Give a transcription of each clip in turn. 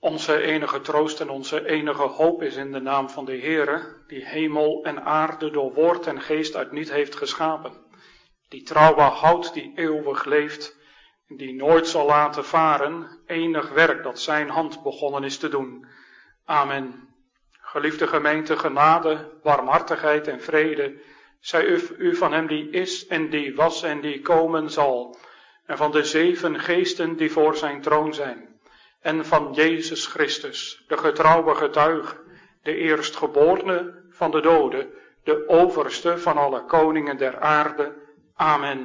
Onze enige troost en onze enige hoop is in de naam van de Heere, die hemel en aarde door woord en geest uit niet heeft geschapen. Die trouw behoudt, die eeuwig leeft, die nooit zal laten varen, enig werk dat zijn hand begonnen is te doen. Amen. Geliefde gemeente, genade, warmhartigheid en vrede, zij u van hem die is en die was en die komen zal, en van de 7 geesten die voor zijn troon zijn. En van Jezus Christus, de getrouwe getuige, de eerstgeborene van de doden, de overste van alle koningen der aarde. Amen.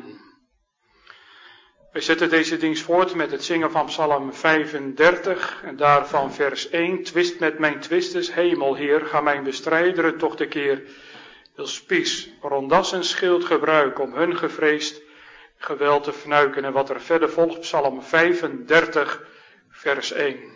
We zetten deze dienst voort met het zingen van Psalm 35 en daarvan vers 1. Twist met mijn twisters, hemel Heer, ga mijn bestrijderen toch de keer. Wil spies, rondas en schild gebruiken om hun gevreesd geweld te fnuiken. En wat er verder volgt, Psalm 35 vers 1.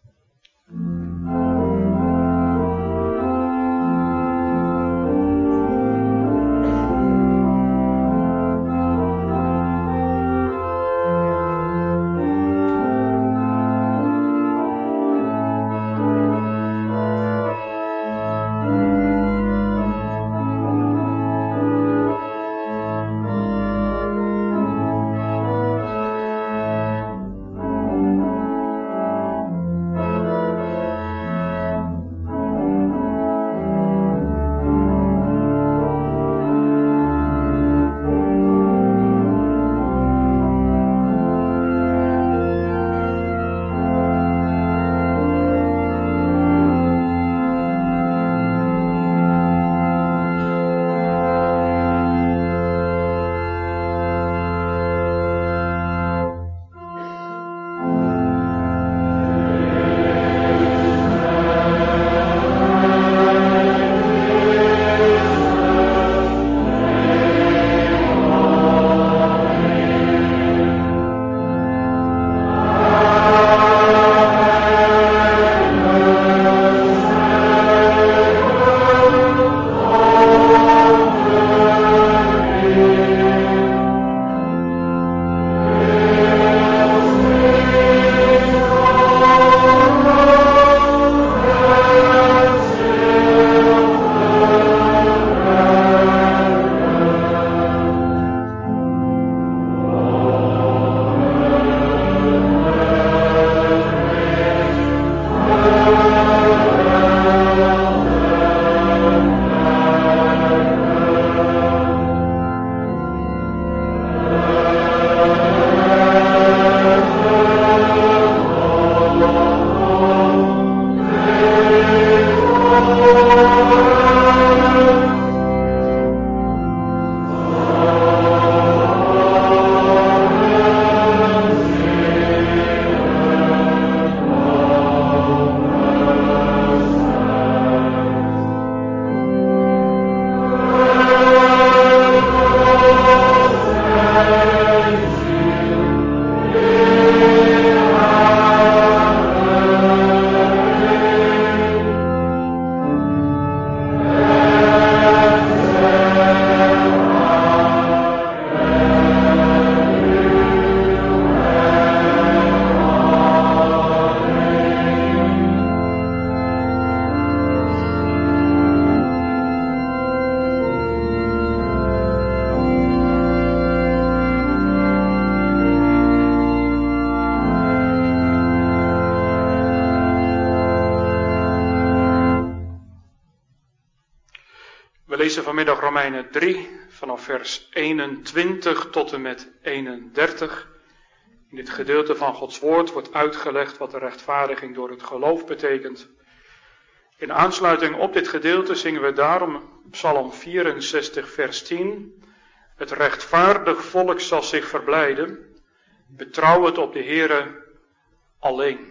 lezen vanmiddag Romeinen 3 vanaf vers 21 tot en met 31. In dit gedeelte van Gods woord wordt uitgelegd wat de rechtvaardiging door het geloof betekent. In aansluiting op dit gedeelte zingen we daarom Psalm 64 vers 10. Het rechtvaardig volk zal zich verblijden. Betrouw het op de Heere alleen.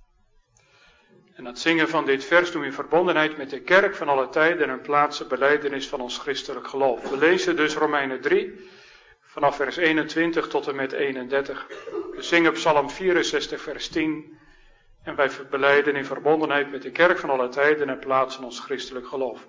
En het zingen van dit vers doen we in verbondenheid met de kerk van alle tijden en een plaatsen belijdenis van ons christelijk geloof. We lezen dus Romeinen 3 vanaf vers 21 tot en met 31. We zingen Psalm 64 vers 10 en wij belijden in verbondenheid met de kerk van alle tijden en plaatsen ons christelijk geloof.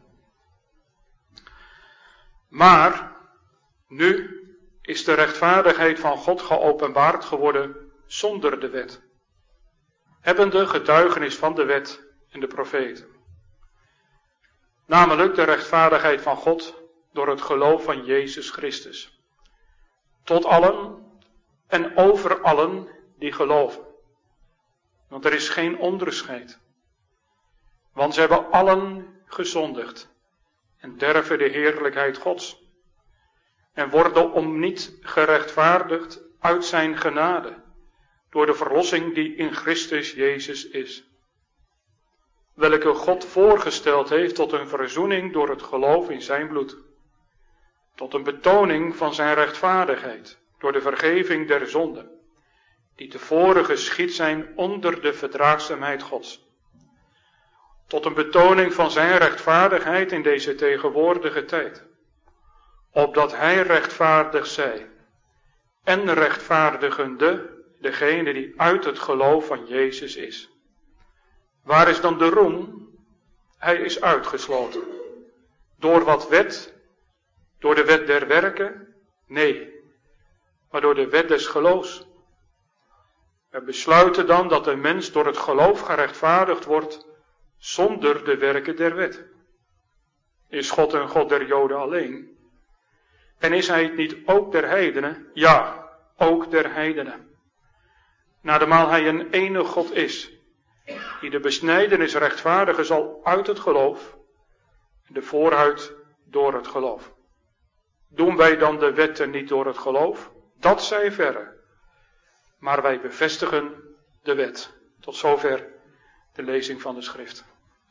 Maar nu is de rechtvaardigheid van God geopenbaard geworden zonder de wet. hebbende getuigenis van de wet en de profeten. Namelijk de rechtvaardigheid van God door het geloof van Jezus Christus. Tot allen en over allen die geloven. Want er is geen onderscheid. Want ze hebben allen gezondigd en derven de heerlijkheid Gods. En worden om niet gerechtvaardigd uit zijn genade, door de verlossing die in Christus Jezus is. Welke God voorgesteld heeft tot een verzoening door het geloof in zijn bloed. Tot een betoning van zijn rechtvaardigheid, door de vergeving der zonden, die tevoren geschied zijn onder de verdraagzaamheid Gods. Tot een betoning van zijn rechtvaardigheid in deze tegenwoordige tijd. Opdat hij rechtvaardig zij en rechtvaardigende degene die uit het geloof van Jezus is. Waar is dan de roem? Hij is uitgesloten. Door wat wet? Door de wet der werken? Nee, maar door de wet des geloofs. We besluiten dan dat de mens door het geloof gerechtvaardigd wordt zonder de werken der wet. Is God een God der Joden alleen? En is hij het niet ook der heidenen? Ja, ook der heidenen. Nademaal hij een enige God is, die de besnijdenis rechtvaardigen zal uit het geloof en de voorhuid door het geloof. Doen wij dan de wetten niet door het geloof? Dat zij verre. Maar wij bevestigen de wet. Tot zover de lezing van de schrift.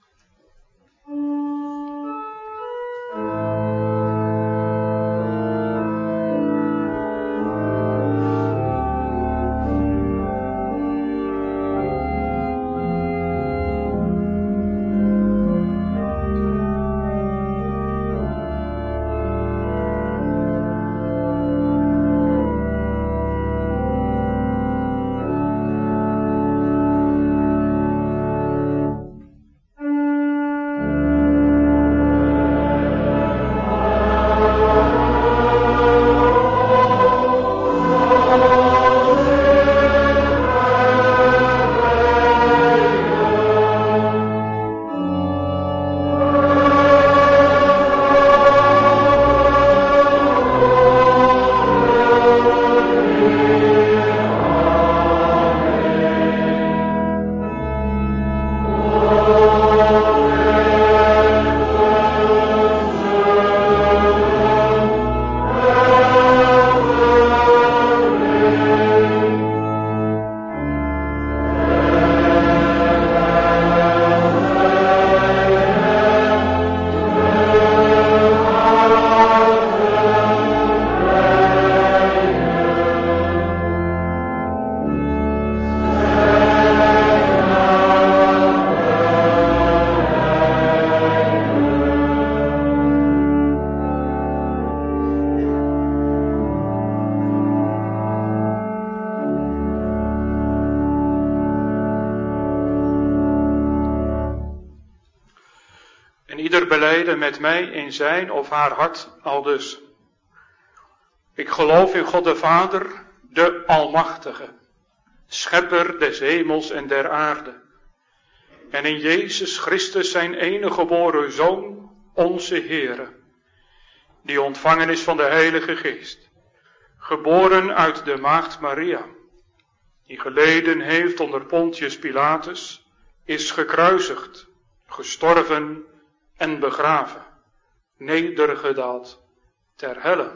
Belijden met mij in zijn of haar hart aldus. Ik geloof in God de Vader, de Almachtige, Schepper des hemels en der aarde. En in Jezus Christus zijn enige geboren Zoon, onze Heere, die ontvangen is van de Heilige Geest, geboren uit de Maagd Maria, die geleden heeft onder Pontius Pilatus, is gekruisigd, gestorven en begraven, nedergedaald ter helle.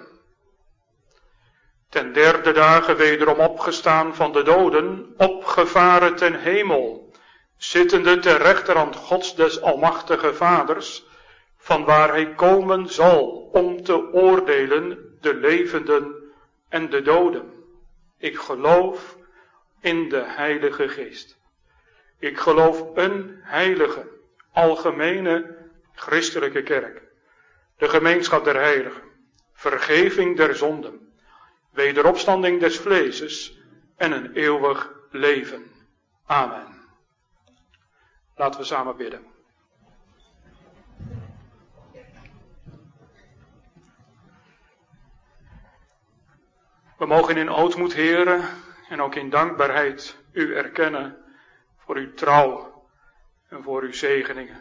Ten derde dagen wederom opgestaan van de doden, opgevaren ten hemel, zittende ter rechterhand Gods des Almachtige Vaders, vanwaar hij komen zal om te oordelen de levenden en de doden. Ik geloof in de Heilige Geest. Ik geloof een heilige, algemene, christelijke kerk, de gemeenschap der heiligen, vergeving der zonden, wederopstanding des vleeses en een eeuwig leven. Amen. Laten we samen bidden. We mogen in ootmoed, Heere, en ook in dankbaarheid u erkennen voor uw trouw en voor uw zegeningen.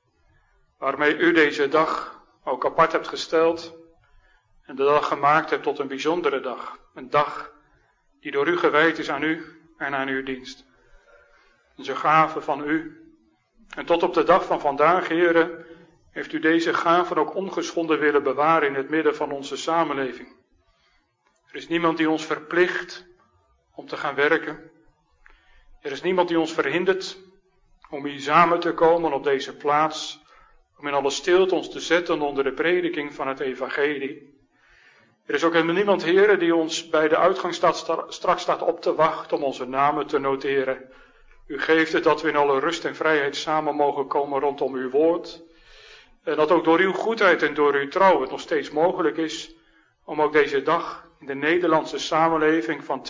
Waarmee u deze dag ook apart hebt gesteld en de dag gemaakt hebt tot een bijzondere dag. Een dag die door u gewijd is aan u en aan uw dienst. Onze gave van u. En tot op de dag van vandaag, Heere, heeft u deze gaven ook ongeschonden willen bewaren in het midden van onze samenleving. Er is niemand die ons verplicht om te gaan werken. Er is niemand die ons verhindert om hier samen te komen op deze plaats, om in alle stilte ons te zetten onder de prediking van het evangelie. Er is ook helemaal niemand, Heere, die ons bij de uitgang straks staat op te wachten om onze namen te noteren. U geeft het dat we in alle rust en vrijheid samen mogen komen rondom uw woord. En dat ook door uw goedheid en door uw trouw het nog steeds mogelijk is om ook deze dag in de Nederlandse samenleving van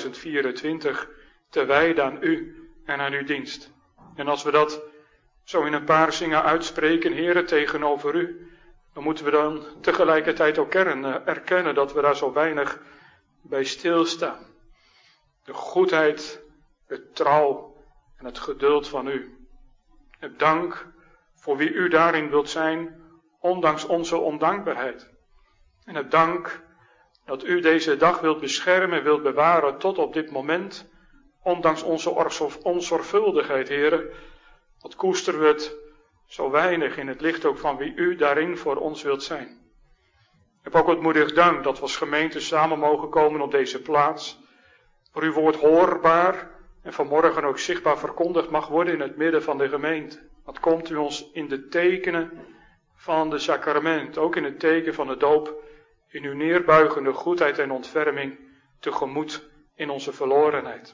2024 te wijden aan u en aan uw dienst. En als we dat zo in een paar zingen uitspreken, Heere, tegenover u, dan moeten we dan tegelijkertijd ook erkennen dat we daar zo weinig bij stilstaan. De goedheid, de trouw en het geduld van u. Het dank voor wie u daarin wilt zijn, ondanks onze ondankbaarheid. En het dank dat u deze dag wilt beschermen en wilt bewaren tot op dit moment, ondanks onze onzorgvuldigheid, Heere. Wat koesteren we het zo weinig in het licht ook van wie u daarin voor ons wilt zijn. Ik heb ook wat moedig dank dat we als gemeente samen mogen komen op deze plaats, waar uw woord hoorbaar en vanmorgen ook zichtbaar verkondigd mag worden in het midden van de gemeente. Wat komt u ons in de tekenen van de sacrament, ook in het teken van de doop, in uw neerbuigende goedheid en ontferming tegemoet in onze verlorenheid.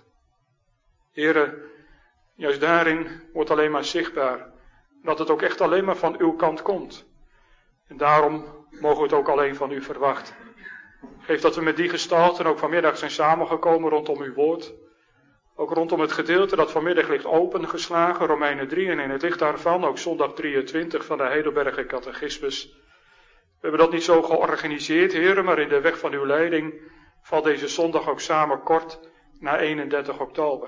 Heere, juist daarin wordt alleen maar zichtbaar dat het ook echt alleen maar van uw kant komt. En daarom mogen we het ook alleen van u verwachten. Geef dat we met die gestalten ook vanmiddag zijn samengekomen rondom uw woord. Ook rondom het gedeelte dat vanmiddag ligt opengeslagen, Romeinen 3, en in het licht daarvan ook zondag 23 van de Heidelberger Catechismus. We hebben dat niet zo georganiseerd, Heere, maar in de weg van uw leiding valt deze zondag ook samen kort na 31 oktober.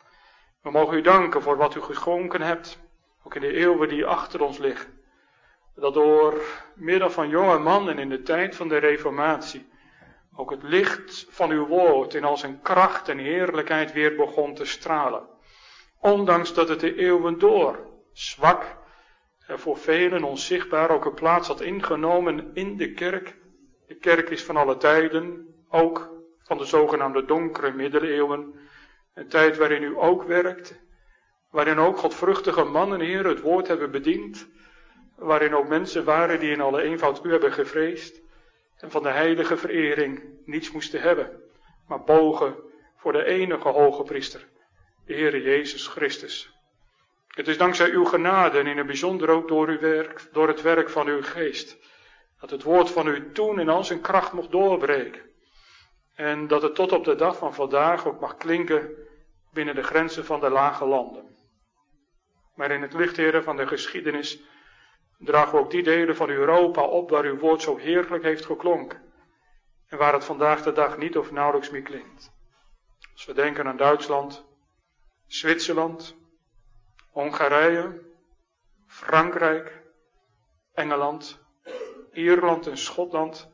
We mogen u danken voor wat u geschonken hebt, ook in de eeuwen die achter ons liggen. Dat door middel van jonge mannen in de tijd van de Reformatie ook het licht van uw woord in al zijn kracht en heerlijkheid weer begon te stralen. Ondanks dat het de eeuwen door zwak en voor velen onzichtbaar ook een plaats had ingenomen in de kerk. De kerk is van alle tijden, ook van de zogenaamde donkere middeleeuwen, een tijd waarin u ook werkt, waarin ook godvruchtige mannen, Heer, het woord hebben bediend, waarin ook mensen waren die in alle eenvoud u hebben gevreesd en van de heilige verering niets moesten hebben, maar bogen voor de enige hoge priester, de Heere Jezus Christus. Het is dankzij uw genade en in het bijzonder ook door uw werk, door het werk van uw geest, dat het woord van u toen in al zijn kracht mocht doorbreken. En dat het tot op de dag van vandaag ook mag klinken binnen de grenzen van de lage landen. Maar in het licht, Heere, van de geschiedenis dragen we ook die delen van Europa op waar uw woord zo heerlijk heeft geklonken. En waar het vandaag de dag niet of nauwelijks meer klinkt. Als we denken aan Duitsland, Zwitserland, Hongarije, Frankrijk, Engeland, Ierland en Schotland,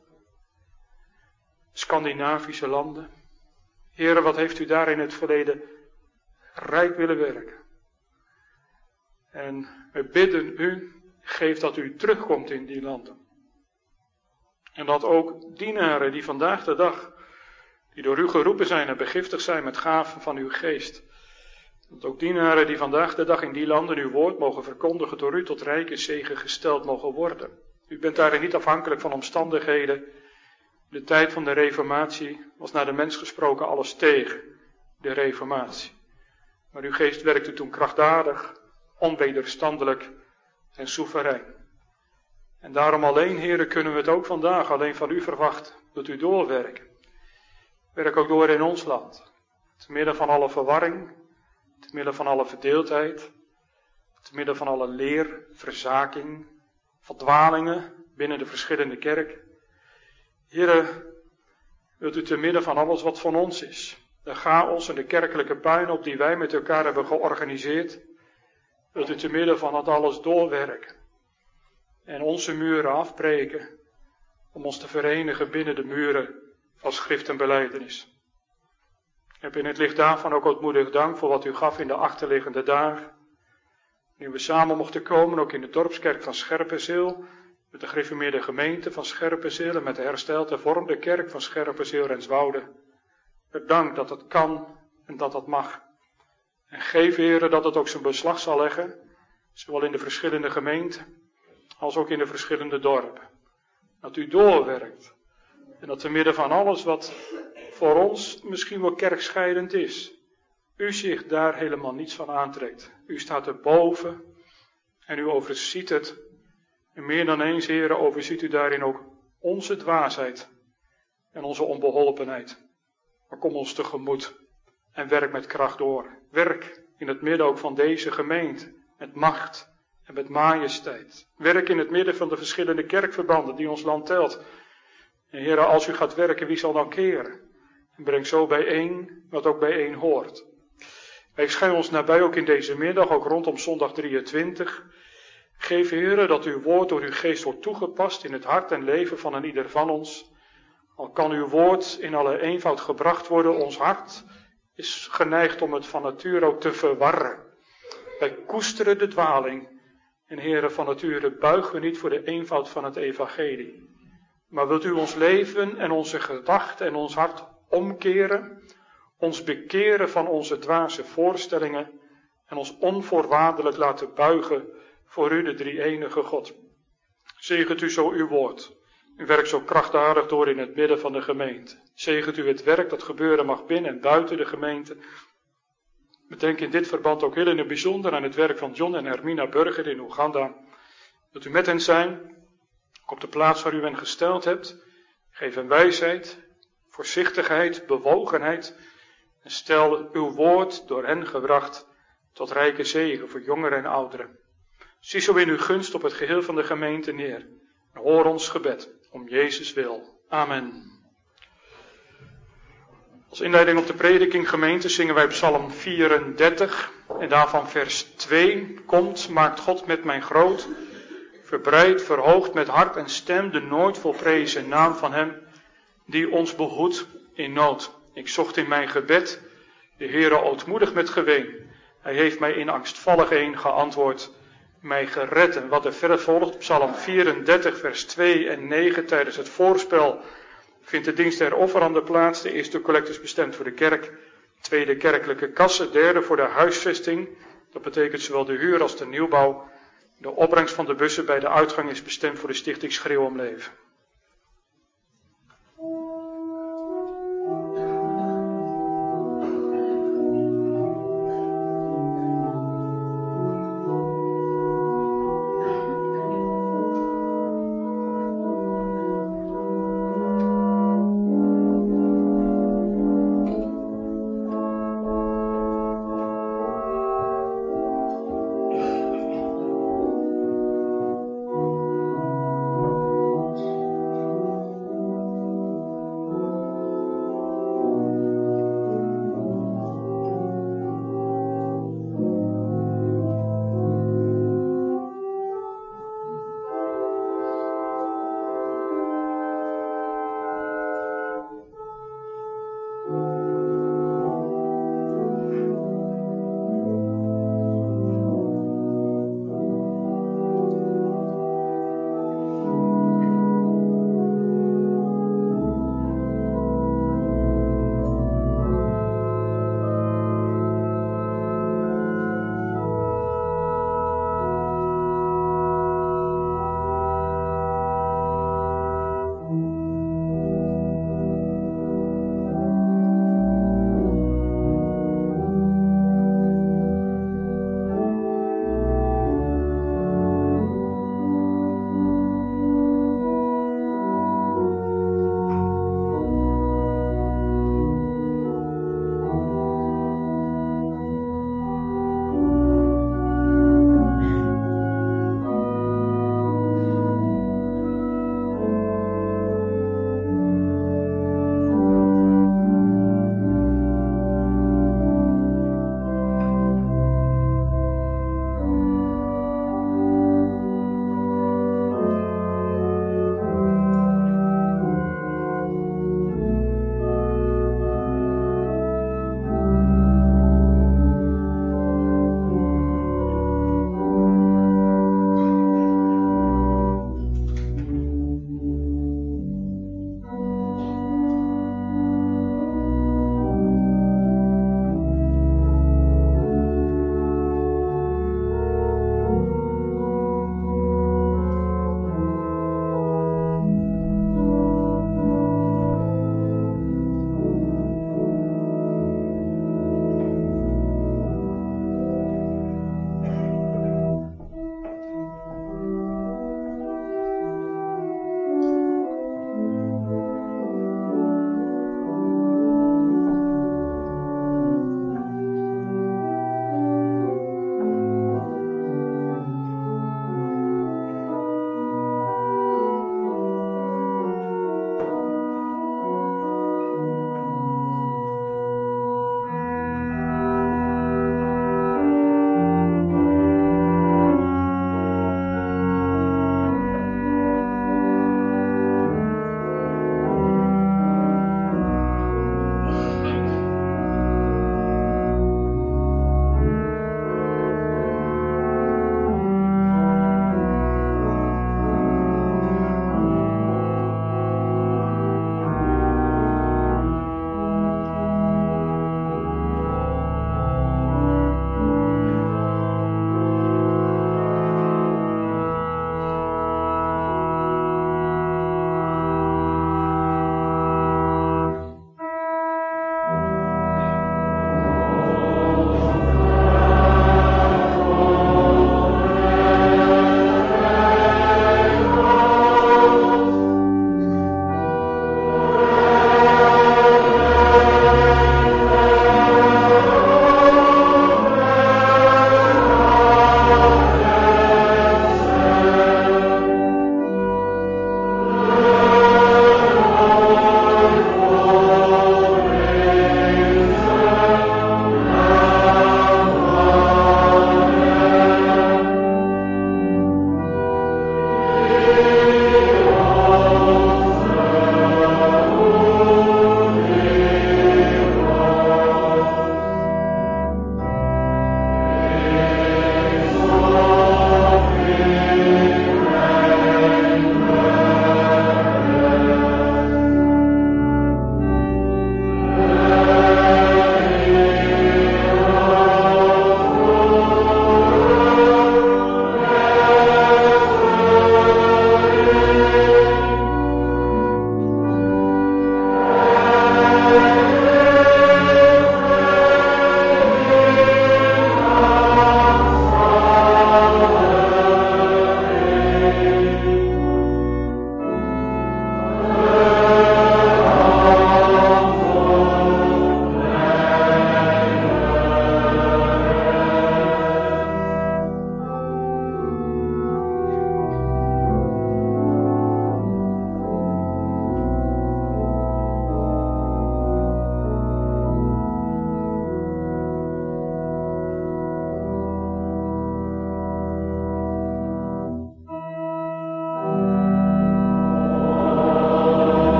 Scandinavische landen. Heere, wat heeft u daar in het verleden rijk willen werken. En we bidden u, geef dat u terugkomt in die landen. En dat ook dienaren die vandaag de dag, die door u geroepen zijn en begiftigd zijn met gaven van uw geest. Dat ook dienaren die vandaag de dag in die landen uw woord mogen verkondigen, door u tot rijke zegen gesteld mogen worden. U bent daarin niet afhankelijk van omstandigheden. In de tijd van de Reformatie was naar de mens gesproken alles tegen de Reformatie. Maar uw geest werkte toen krachtdadig, onwederstandelijk en soeverein. En daarom alleen, Heere, kunnen we het ook vandaag alleen van u verwachten, dat u doorwerkt. Werk ook door in ons land. Te midden van alle verwarring, te midden van alle verdeeldheid, te midden van alle leer, verzaking, verdwalingen binnen de verschillende kerk. Heere, wilt u te midden van alles wat van ons is, de chaos en de kerkelijke puinhoop die wij met elkaar hebben georganiseerd, wilt u te midden van dat alles doorwerken en onze muren afbreken om ons te verenigen binnen de muren van schrift en belijdenis. Ik heb in het licht daarvan ook ootmoedig dank voor wat u gaf in de achterliggende dagen. Nu we samen mochten komen, ook in de dorpskerk van Scherpenzeel, met de gereformeerde gemeente van Scherpenzeel en met de hersteld hervormde kerk van Scherpenzeel-Renswoude. Dank dat het kan en dat dat mag. En geef, Heere, dat het ook zijn beslag zal leggen, zowel in de verschillende gemeenten als ook in de verschillende dorpen. Dat u doorwerkt en dat te midden van alles wat voor ons misschien wel kerkscheidend is, u zich daar helemaal niets van aantrekt. U staat erboven en u overziet het. En meer dan eens, Heere, overziet u daarin ook onze dwaasheid en onze onbeholpenheid. Maar kom ons tegemoet en werk met kracht door. Werk in het midden ook van deze gemeente, met macht en met majesteit. Werk in het midden van de verschillende kerkverbanden die ons land telt. En Heere, als u gaat werken, wie zal dan keren? En breng zo bijeen wat ook bijeen hoort. Wij schijn ons nabij ook in deze middag, ook rondom zondag 23. Geef, Heere, dat uw woord door uw geest wordt toegepast in het hart en leven van een ieder van ons. Al kan uw woord in alle eenvoud gebracht worden, ons hart is geneigd om het van nature ook te verwarren. Wij koesteren de dwaling en Heere, van nature buigen we niet voor de eenvoud van het evangelie. Maar wilt u ons leven en onze gedachten en ons hart omkeren, ons bekeren van onze dwaze voorstellingen en ons onvoorwaardelijk laten buigen voor u, de drie-enige God. Zegent u zo uw woord. U werkt zo krachtdadig door in het midden van de gemeente. Zegent u het werk dat gebeuren mag binnen en buiten de gemeente. We denken in dit verband ook heel in het bijzonder aan het werk van John en Hermina Burger in Oeganda. Wilt u met hen zijn, ook op de plaats waar u hen gesteld hebt. Geef hen wijsheid, voorzichtigheid, bewogenheid. En stel uw woord door hen gebracht tot rijke zegen voor jongeren en ouderen. Zie zo in uw gunst op het geheel van de gemeente neer. En hoor ons gebed, om Jezus wil. Amen. Als inleiding op de prediking gemeente zingen wij Psalm 34 en daarvan vers 2. Komt, maakt God met mij groot, verbreidt, verhoogt met hart en stem de nooit volprezen naam van hem die ons behoedt in nood. Ik zocht in mijn gebed de Heere ootmoedig met geween. Hij heeft mij in angstvalligeen geantwoord, mij gered. En wat er verder volgt, Psalm 34 vers 2 en 9 tijdens het voorspel vindt de dienst der offeranden plaats. De eerste collecte is bestemd voor de kerk, tweede kerkelijke kassen, derde voor de huisvesting. Dat betekent zowel de huur als de nieuwbouw. De opbrengst van de bussen bij de uitgang is bestemd voor de stichting Schreeuw om Leven.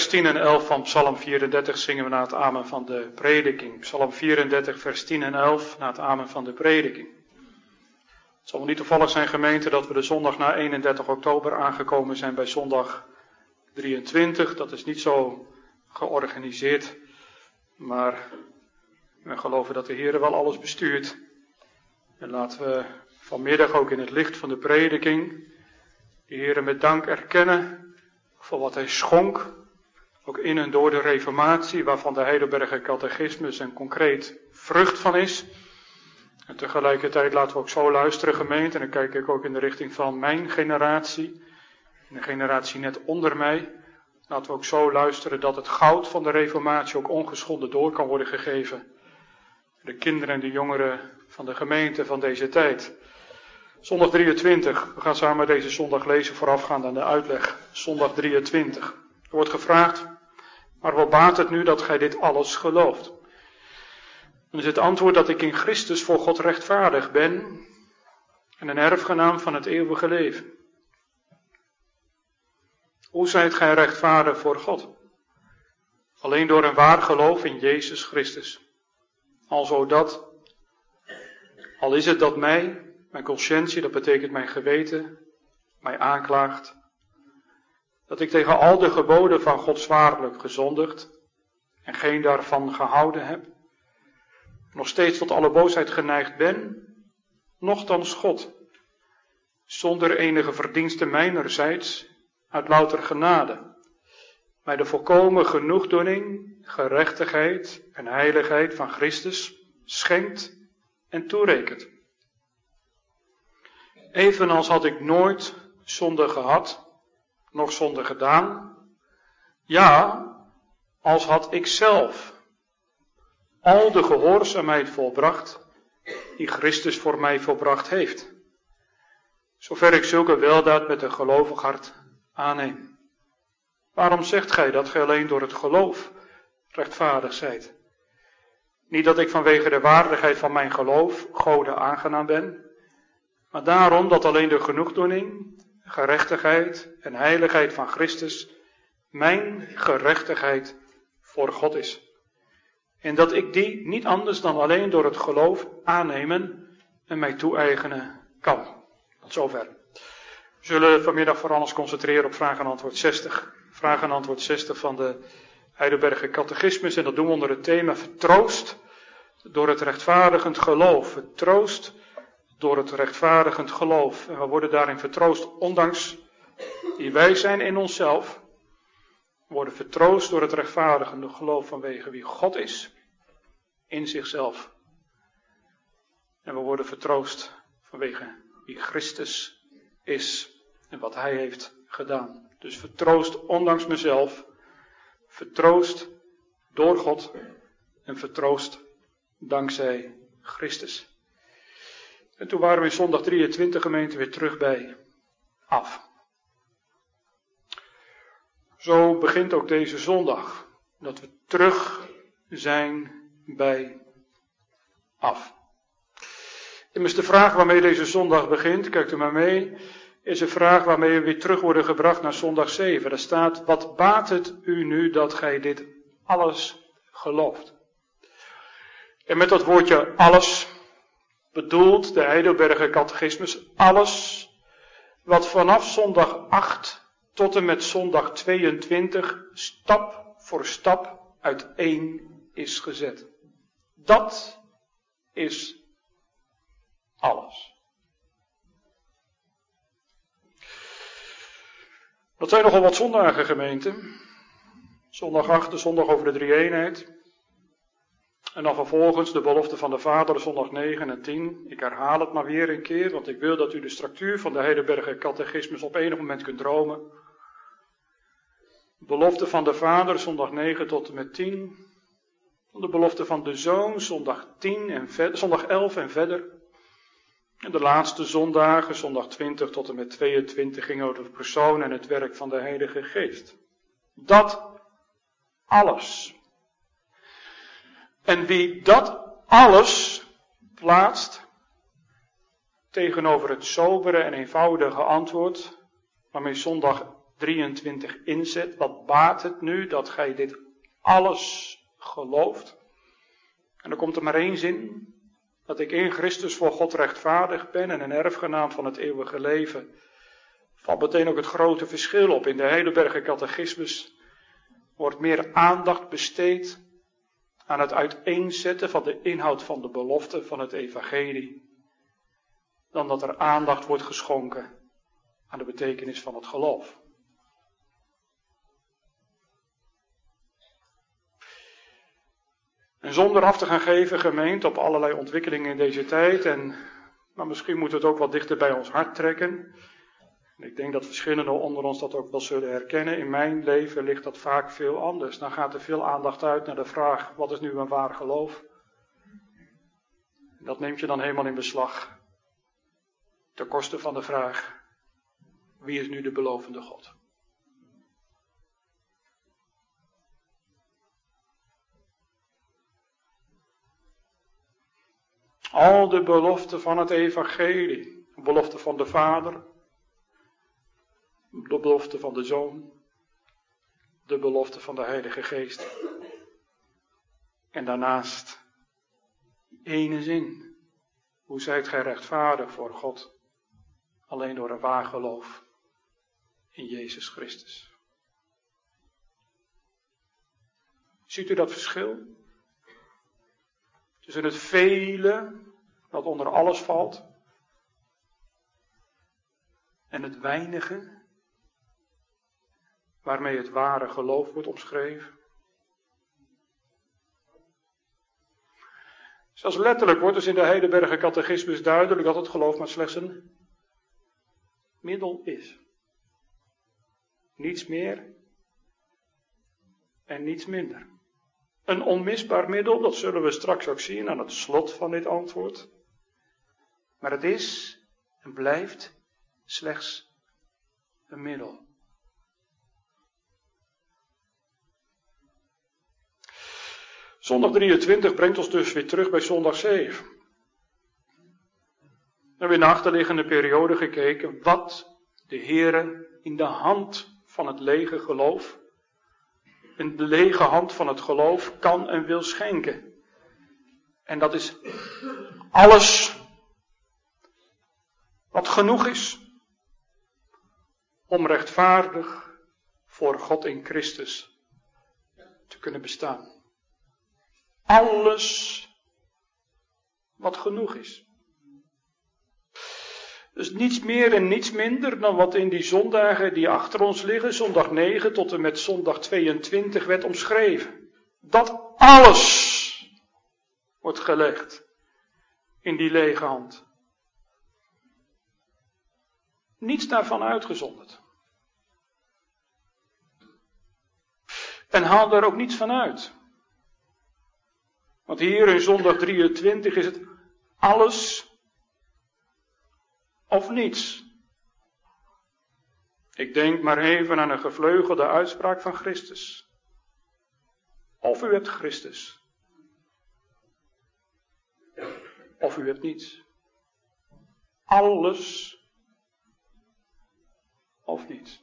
vers 10 en 11 van Psalm 34 zingen we na het amen van de prediking. Psalm 34, vers 10 en 11 na het amen van de prediking. Het zal wel niet toevallig zijn, gemeente, dat we de zondag na 31 oktober aangekomen zijn bij zondag 23. Dat is niet zo georganiseerd, maar we geloven dat de Heer wel alles bestuurt. En laten we vanmiddag ook in het licht van de prediking de Heer met dank erkennen voor wat Hij schonk, ook in en door de Reformatie, waarvan de Heidelberger Catechismus een concreet vrucht van is. En tegelijkertijd laten we ook zo luisteren, gemeente, en dan kijk ik ook in de richting van mijn generatie, en de generatie net onder mij. Laten we ook zo luisteren dat het goud van de Reformatie ook ongeschonden door kan worden gegeven. De kinderen en de jongeren van de gemeente van deze tijd. Zondag 23. We gaan samen deze zondag lezen voorafgaand aan de uitleg. Zondag 23. Er wordt gevraagd, maar wat baat het nu dat gij dit alles gelooft? Dan is het antwoord dat ik in Christus voor God rechtvaardig ben en een erfgenaam van het eeuwige leven. Hoe zijt gij rechtvaardig voor God? Alleen door een waar geloof in Jezus Christus. Al is het dat mijn conscientie, dat betekent mijn geweten, mij aanklaagt, dat ik tegen al de geboden van God zwaarlijk gezondigd en geen daarvan gehouden heb, nog steeds tot alle boosheid geneigd ben, nochtans God, zonder enige verdienste mijnerzijds, uit louter genade, mij de volkomen genoegdoening, gerechtigheid en heiligheid van Christus schenkt en toerekent. Evenals had ik nooit zonde gehad, noch zonde gedaan, ja, als had ik zelf al de gehoorzaamheid volbracht die Christus voor mij volbracht heeft, zover ik zulke weldaad met een gelovig hart aanneem. Waarom zegt gij dat gij alleen door het geloof rechtvaardig zijt? Niet dat ik vanwege de waardigheid van mijn geloof Gode aangenaam ben, maar daarom dat alleen de genoegdoening, gerechtigheid en heiligheid van Christus mijn gerechtigheid voor God is. En dat ik die niet anders dan alleen door het geloof aannemen en mij toe-eigenen kan. Tot zover. We zullen vanmiddag vooral ons concentreren op vraag en antwoord 60. Vraag en antwoord 60 van de Heidelberger Catechismus. En dat doen we onder het thema vertroost door het rechtvaardigend geloof. Vertroost door het rechtvaardigend geloof. En we worden daarin vertroost ondanks die wij zijn in onszelf. We worden vertroost door het rechtvaardigende geloof vanwege wie God is in zichzelf. En we worden vertroost vanwege wie Christus is en wat Hij heeft gedaan. Dus vertroost ondanks mezelf, vertroost door God en vertroost dankzij Christus. En toen waren we in zondag 23 gemeente weer terug bij af. Zo begint ook deze zondag, dat we terug zijn bij af. Immers de vraag waarmee deze zondag begint, kijkt u maar mee, is een vraag waarmee we weer terug worden gebracht naar zondag 7. Daar staat, wat baat het u nu dat gij dit alles gelooft? En met dat woordje alles bedoelt de Heidelberger Catechismus alles wat vanaf zondag 8 tot en met zondag 22 stap voor stap uiteen is gezet. Dat is alles. Dat zijn nogal wat zondagen, gemeente. Zondag 8, de zondag over de drie-eenheid. En dan vervolgens de belofte van de Vader, zondag 9 en 10. Ik herhaal het maar weer een keer, want ik wil dat u de structuur van de Heidelberger Catechismus op enig moment kunt dromen. Belofte van de Vader, zondag 9 tot en met 10. De belofte van de Zoon, zondag 11 en verder. En de laatste zondagen, zondag 20 tot en met 22, gingen over de persoon en het werk van de Heilige Geest. Dat alles. En wie dat alles plaatst tegenover het sobere en eenvoudige antwoord waarmee zondag 23 inzet. Wat baat het nu dat gij dit alles gelooft? En dan komt er maar één zin. Dat ik in Christus voor God rechtvaardig ben en een erfgenaam van het eeuwige leven. Valt meteen ook het grote verschil op. In de Heidelberger Catechismus wordt meer aandacht besteed aan het uiteenzetten van de inhoud van de belofte van het evangelie, dan dat er aandacht wordt geschonken aan de betekenis van het geloof. En zonder af te gaan geven, gemeente, op allerlei ontwikkelingen in deze tijd, maar misschien moet het ook wat dichter bij ons hart trekken. Ik denk dat verschillenden onder ons dat ook wel zullen herkennen. In mijn leven ligt dat vaak veel anders. Dan gaat er veel aandacht uit naar de vraag, wat is nu een waar geloof? Dat neemt je dan helemaal in beslag. Ten koste van de vraag, wie is nu de belovende God? Al de beloften van het evangelie, de belofte van de Vader, de belofte van de Zoon, de belofte van de Heilige Geest. En daarnaast die ene zin. Hoe zijt gij rechtvaardig voor God? Alleen door een waar geloof in Jezus Christus. Ziet u dat verschil? Tussen het vele, dat onder alles valt, en het weinige, waarmee het ware geloof wordt omschreven. Zelfs letterlijk wordt dus in de Heidelberger Catechismus duidelijk dat het geloof maar slechts een middel is. Niets meer en niets minder. Een onmisbaar middel, dat zullen we straks ook zien aan het slot van dit antwoord. Maar het is en blijft slechts een middel. Zondag 23 brengt ons dus weer terug bij zondag 7. We hebben in de achterliggende periode gekeken wat de Heere in de hand van het lege geloof, in de lege hand van het geloof kan en wil schenken. En dat is alles wat genoeg is om rechtvaardig voor God in Christus te kunnen bestaan. Alles wat genoeg is. Dus niets meer en niets minder dan wat in die zondagen die achter ons liggen, zondag 9 tot en met zondag 22 werd omschreven. Dat alles wordt gelegd in die lege hand. Niets daarvan uitgezonderd. En haal daar ook niets van uit. Want hier in zondag 23 is het alles of niets. Ik denk maar even aan een gevleugelde uitspraak van Christus. Of u hebt Christus. Of u hebt niets. Alles of niets.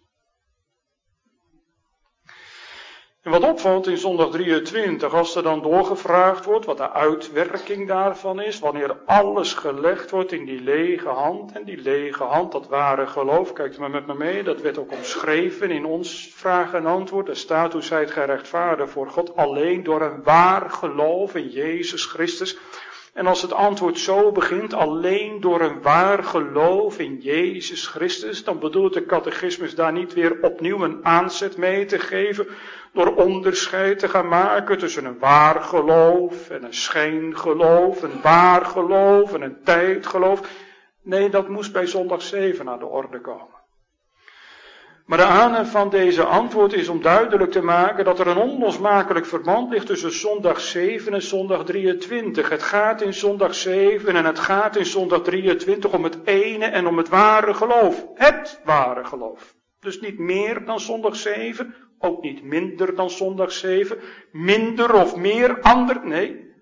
En wat opvalt in zondag 23, als er dan doorgevraagd wordt wat de uitwerking daarvan is, wanneer alles gelegd wordt in die lege hand, en die lege hand, dat ware geloof, kijkt u maar met me mee, dat werd ook omschreven in ons vraag en antwoord. Er staat, hoe zijt gij rechtvaardig voor God, alleen door een waar geloof in Jezus Christus. En als het antwoord zo begint, alleen door een waar geloof in Jezus Christus, dan bedoelt de catechismus daar niet weer opnieuw een aanzet mee te geven, door onderscheid te gaan maken tussen een waar geloof en een schijngeloof, een waar geloof en een tijdgeloof. Nee, dat moest bij zondag 7 aan de orde komen. Maar de aanhef van deze antwoord is om duidelijk te maken dat er een onlosmakelijk verband ligt tussen zondag 7 en zondag 23. Het gaat in zondag 7 en het gaat in zondag 23 om het ene en om het ware geloof. Het ware geloof. Dus niet meer dan zondag 7, ook niet minder dan zondag 7, minder of meer ander, nee,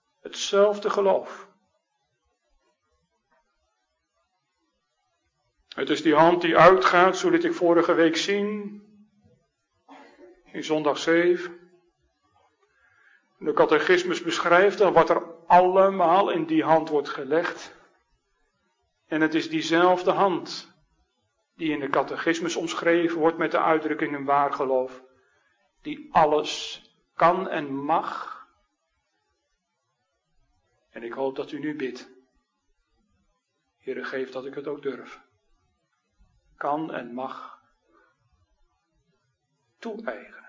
hetzelfde geloof. Het is die hand die uitgaat, zo liet ik vorige week zien, in zondag 7. De catechismus beschrijft dan wat er allemaal in die hand wordt gelegd. En het is diezelfde hand die in de catechismus omschreven wordt met de uitdrukking een waar geloof, die alles kan en mag. En ik hoop dat u nu bidt. Heere, geef dat ik het ook durf. Kan en mag toe-eigenen.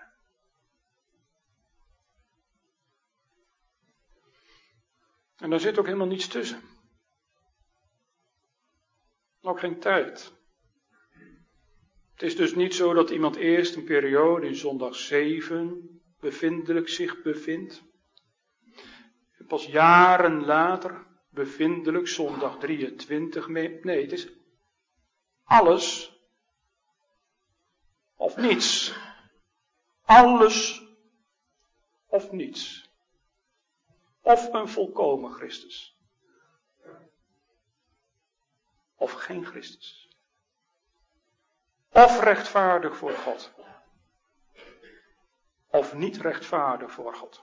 En daar zit ook helemaal niets tussen. Ook geen tijd. Het is dus niet zo dat iemand eerst een periode in zondag 7 bevindelijk zich bevindt. En pas jaren later bevindelijk zondag 23 mee. Nee, het is alles of niets. Alles of niets. Of een volkomen Christus. Of geen Christus. Of rechtvaardig voor God. Of niet rechtvaardig voor God.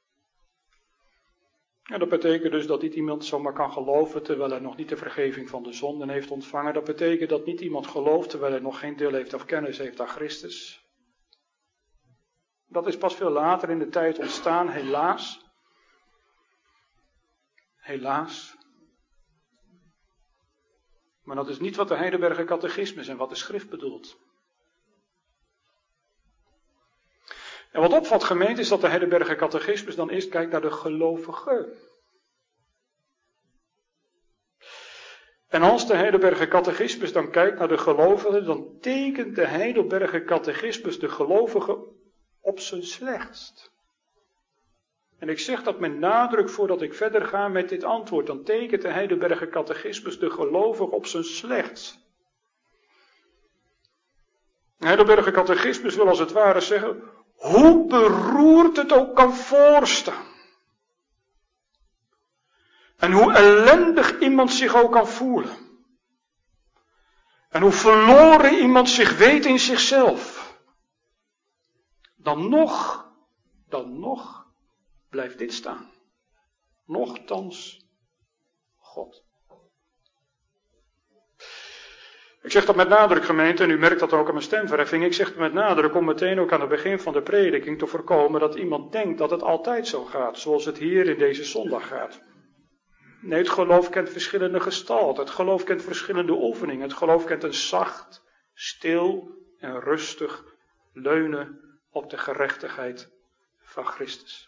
En dat betekent dus dat niet iemand zomaar kan geloven terwijl hij nog niet de vergeving van de zonden heeft ontvangen. Dat betekent dat niet iemand gelooft terwijl hij nog geen deel heeft of kennis heeft aan Christus. Dat is pas veel later in de tijd ontstaan, helaas. Helaas. Maar dat is niet wat de Heidelberger Catechismus en wat de schrift bedoelt. En wat opvalt, gemeente, is dat de Heidelberger Catechismus dan eerst kijkt naar de gelovige. En als de Heidelberger Catechismus dan kijkt naar de gelovigen, dan tekent de Heidelberger Catechismus de gelovige op zijn slechtst. En ik zeg dat met nadruk voordat ik verder ga met dit antwoord. Dan tekent de Heidelberger Catechismus de gelovige op zijn slechtst. De Heidelberger Catechismus wil als het ware zeggen, hoe beroerd het ook kan voorstaan. En hoe ellendig iemand zich ook kan voelen. En hoe verloren iemand zich weet in zichzelf. Dan nog blijft dit staan. Nochtans God. Ik zeg dat met nadruk, gemeente, en u merkt dat ook aan mijn stemverheffing. Ik zeg het met nadruk om meteen ook aan het begin van de prediking te voorkomen dat iemand denkt dat het altijd zo gaat, zoals het hier in deze zondag gaat. Nee, het geloof kent verschillende gestalten. Het geloof kent verschillende oefeningen. Het geloof kent een zacht, stil en rustig leunen op de gerechtigheid van Christus.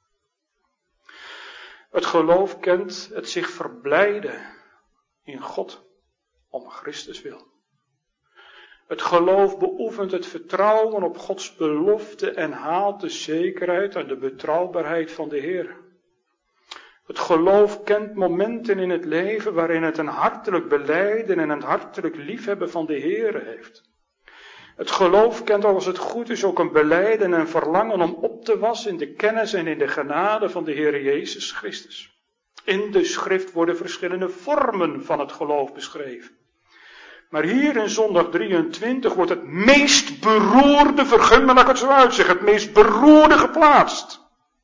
Het geloof kent het zich verblijden in God om Christus wil. Het geloof beoefent het vertrouwen op Gods belofte en haalt de zekerheid en de betrouwbaarheid van de Heer. Het geloof kent momenten in het leven waarin het een hartelijk belijden en een hartelijk liefhebben van de Heer heeft. Het geloof kent, als het goed is, ook een belijden en verlangen om op te wassen in de kennis en in de genade van de Heer Jezus Christus. In de schrift worden verschillende vormen van het geloof beschreven. Maar hier in zondag 23 wordt het meest beroerde, vergun me dat ik het zo uitzeg, het meest beroerde geplaatst.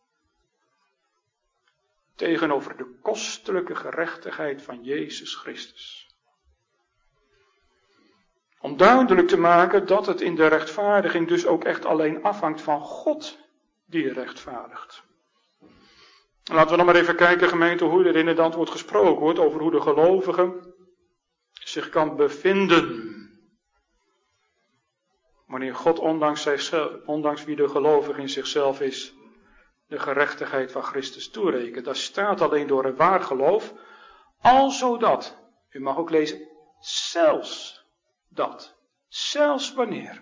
Tegenover de kostelijke gerechtigheid van Jezus Christus. Om duidelijk te maken dat het in de rechtvaardiging dus ook echt alleen afhangt van God die rechtvaardigt. Laten we dan maar even kijken, gemeente, hoe er inderdaad wordt gesproken wordt over hoe de gelovige zich kan bevinden. Wanneer God ondanks wie de gelovige in zichzelf is, de gerechtigheid van Christus toerekent. Dat staat alleen door een waar geloof, alzodat, u mag ook lezen, zelfs wanneer.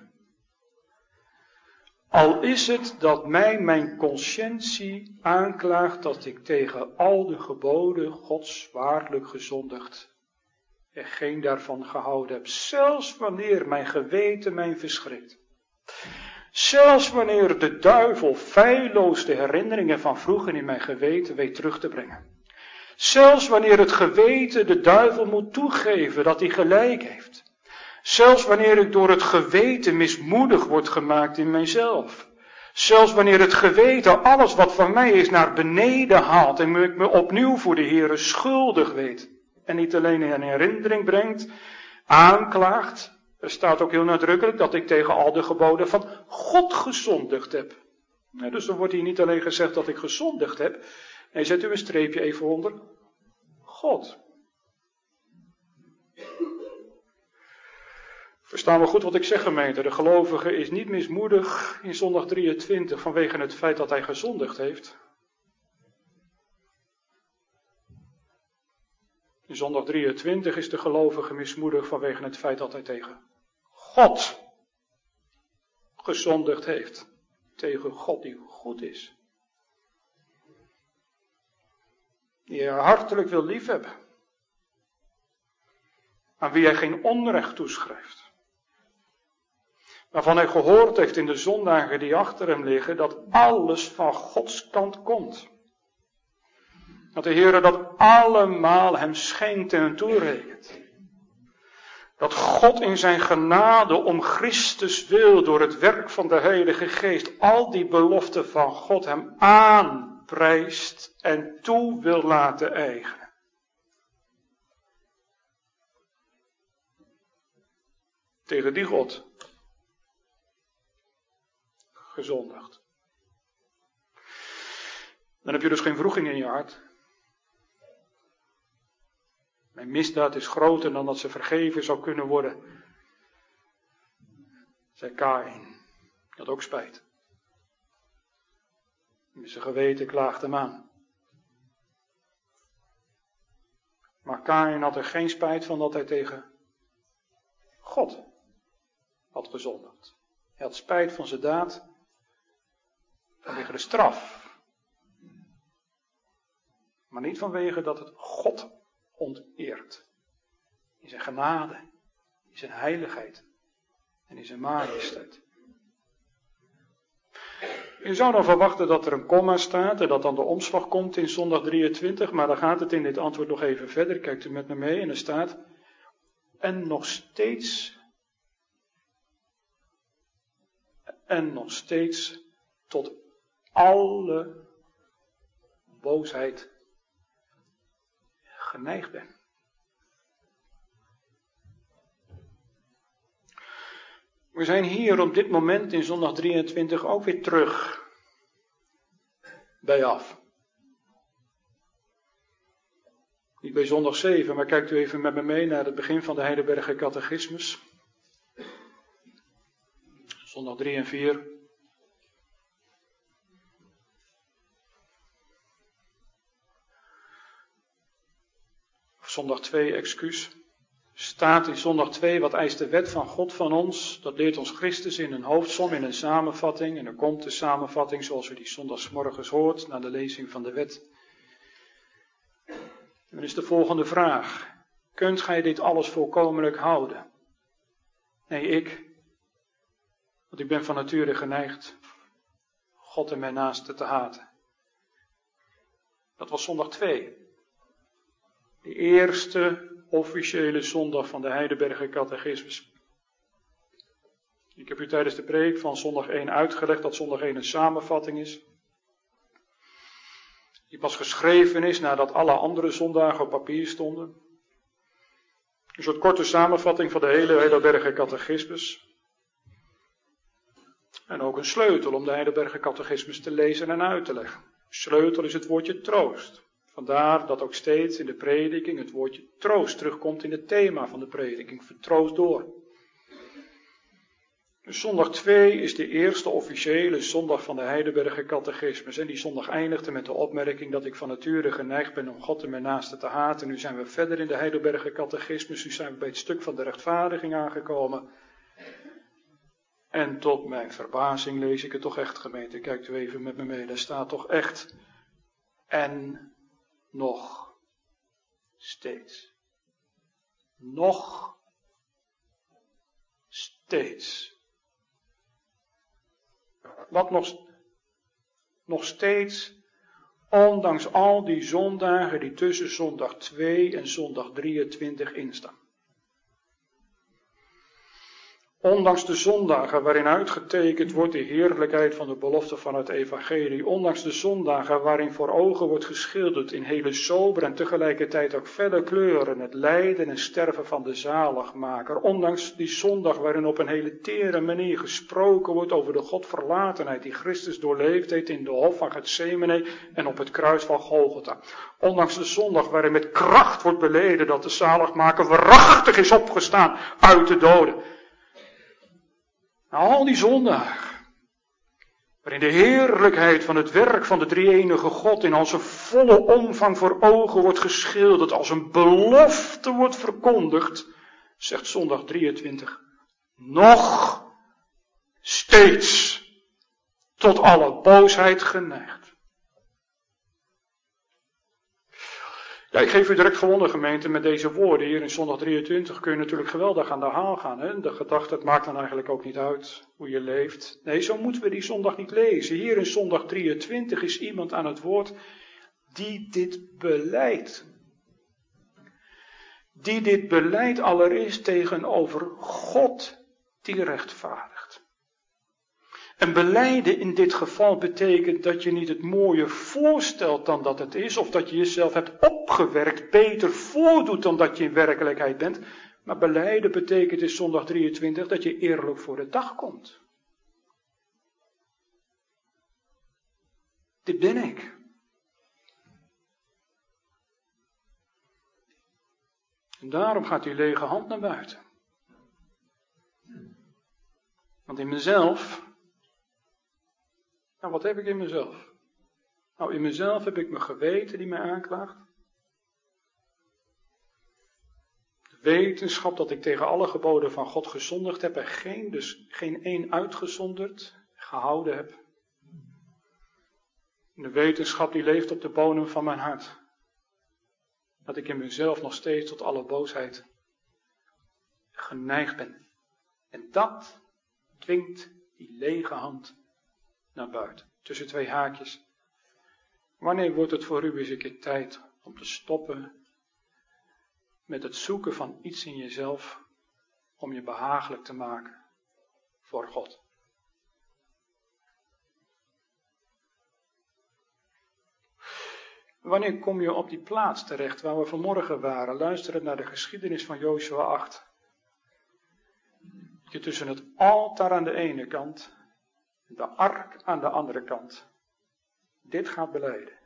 Al is het dat mij mijn conscientie aanklaagt dat ik tegen al de geboden Gods waarlijk gezondigd en geen daarvan gehouden heb. Zelfs wanneer mijn geweten mij verschrikt. Zelfs wanneer de duivel feilloos de herinneringen van vroeger in mijn geweten weet terug te brengen. Zelfs wanneer het geweten de duivel moet toegeven dat hij gelijk heeft. Zelfs wanneer ik door het geweten mismoedig word gemaakt in mijzelf. Zelfs wanneer het geweten alles wat van mij is naar beneden haalt en ik me opnieuw voor de Heere schuldig weet. En niet alleen in herinnering brengt, aanklaagt. Er staat ook heel nadrukkelijk dat ik tegen al de geboden van God gezondigd heb. Dus dan wordt hier niet alleen gezegd dat ik gezondigd heb. Nee, zet u een streepje even onder. God. Verstaan we goed wat ik zeg, gemeente? De gelovige is niet mismoedig in zondag 23 vanwege het feit dat hij gezondigd heeft. In zondag 23 is de gelovige mismoedig vanwege het feit dat hij tegen God gezondigd heeft. Tegen God die goed is. Die je hartelijk wil liefhebben. Aan wie hij geen onrecht toeschrijft. Waarvan hij gehoord heeft in de zondagen die achter hem liggen, dat alles van Gods kant komt. Dat de Heer dat allemaal hem schenkt en toerekent. Dat God in zijn genade om Christus wil door het werk van de Heilige Geest al die beloften van God hem aanprijst en toe wil laten eigenen. Tegen die God gezondigd. Dan heb je dus geen wroeging in je hart. Mijn misdaad is groter dan dat ze vergeven zou kunnen worden. Zei Kaïn. Die had ook spijt. Met zijn geweten klaagt hem aan. Maar Kaïn had er geen spijt van dat hij tegen God had gezondigd. Hij had spijt van zijn daad vanwege de straf. Maar niet vanwege dat het God onteert. In zijn genade, in zijn heiligheid en in zijn majesteit. Je zou dan verwachten dat er een komma staat en dat dan de omslag komt in zondag 23, maar dan gaat het in dit antwoord nog even verder. Kijkt u met me mee en er staat, en nog steeds tot alle boosheid geneigd ben. We zijn hier op dit moment in zondag 23 ook weer terug bij af. Niet bij zondag 7, maar kijkt u even met me mee naar het begin van de Heidelberger Catechismus. Zondag 3 en 4. Zondag 2, excuus. Staat in zondag 2, wat eist de wet van God van ons? Dat leert ons Christus in een hoofdsom, in een samenvatting. En dan komt de samenvatting zoals we die zondagsmorgens hoort, na de lezing van de wet. En dan is de volgende vraag. Kunt gij dit alles volkomenlijk houden? Nee, ik. Want ik ben van nature geneigd God en mijn naaste te haten. Dat was zondag 2. De eerste officiële zondag van de Heidelberger Catechismus. Ik heb u tijdens de preek van zondag 1 uitgelegd dat zondag 1 een samenvatting is. Die pas geschreven is nadat alle andere zondagen op papier stonden. Een soort korte samenvatting van de hele Heidelberger Catechismus. En ook een sleutel om de Heidelberger Catechismus te lezen en uit te leggen. Sleutel is het woordje troost. Vandaar dat ook steeds in de prediking het woordje troost terugkomt in het thema van de prediking. Vertroost door. Dus zondag 2 is de eerste officiële zondag van de Heidelberger Catechismus. En die zondag eindigde met de opmerking dat ik van nature geneigd ben om God en mijn naaste te haten. Nu zijn we verder in de Heidelberger Catechismus. Nu zijn we bij het stuk van de rechtvaardiging aangekomen. En tot mijn verbazing lees ik het toch echt, gemeente. Kijkt u even met me mee. Daar staat toch echt en nog steeds. Nog steeds. Wat nog steeds, ondanks al die zondagen die tussen zondag 2 en zondag 23 instaan. Ondanks de zondagen waarin uitgetekend wordt de heerlijkheid van de belofte van het evangelie. Ondanks de zondagen waarin voor ogen wordt geschilderd in hele sobere en tegelijkertijd ook felle kleuren het lijden en sterven van de zaligmaker. Ondanks die zondag waarin op een hele tere manier gesproken wordt over de Godverlatenheid die Christus doorleefd heeft in de hof van Getsemane en op het kruis van Golgotha. Ondanks de zondag waarin met kracht wordt beleden dat de zaligmaker waarachtig is opgestaan uit de doden. Al die zondagen, waarin de heerlijkheid van het werk van de drie-enige God in al zijn volle omvang voor ogen wordt geschilderd, als een belofte wordt verkondigd, zegt zondag 23, nog steeds tot alle boosheid geneigd. Ja, ik geef u direct gewonnen, gemeente, met deze woorden. Hier in zondag 23 kun je natuurlijk geweldig aan de haal gaan. Hè? De gedachte, het maakt dan eigenlijk ook niet uit hoe je leeft. Nee, zo moeten we die zondag niet lezen. Hier in zondag 23 is iemand aan het woord die dit belijdt. Die dit belijdt allereerst tegenover God die rechtvaardigt. En belijden in dit geval betekent dat je niet het mooier voorstelt dan dat het is, of dat je jezelf hebt opgewerkt, beter voordoet dan dat je in werkelijkheid bent. Maar belijden betekent in zondag 23 dat je eerlijk voor de dag komt. Dit ben ik. En daarom gaat die lege hand naar buiten. Want in mezelf, nou, wat heb ik in mezelf? Nou, in mezelf heb ik mijn geweten die mij aanklaagt. De wetenschap dat ik tegen alle geboden van God gezondigd heb en dus geen één uitgezonderd, gehouden heb. De wetenschap die leeft op de bodem van mijn hart. Dat ik in mezelf nog steeds tot alle boosheid geneigd ben. En dat dwingt die lege hand naar buiten. Tussen twee haakjes. Wanneer wordt het voor u eens een keer tijd om te stoppen met het zoeken van iets in jezelf om je behagelijk te maken voor God? Wanneer kom je op die plaats terecht waar we vanmorgen waren, luisterend naar de geschiedenis van Jozua 8? Je tussen het altaar aan de ene kant en de ark aan de andere kant dit gaat belijden.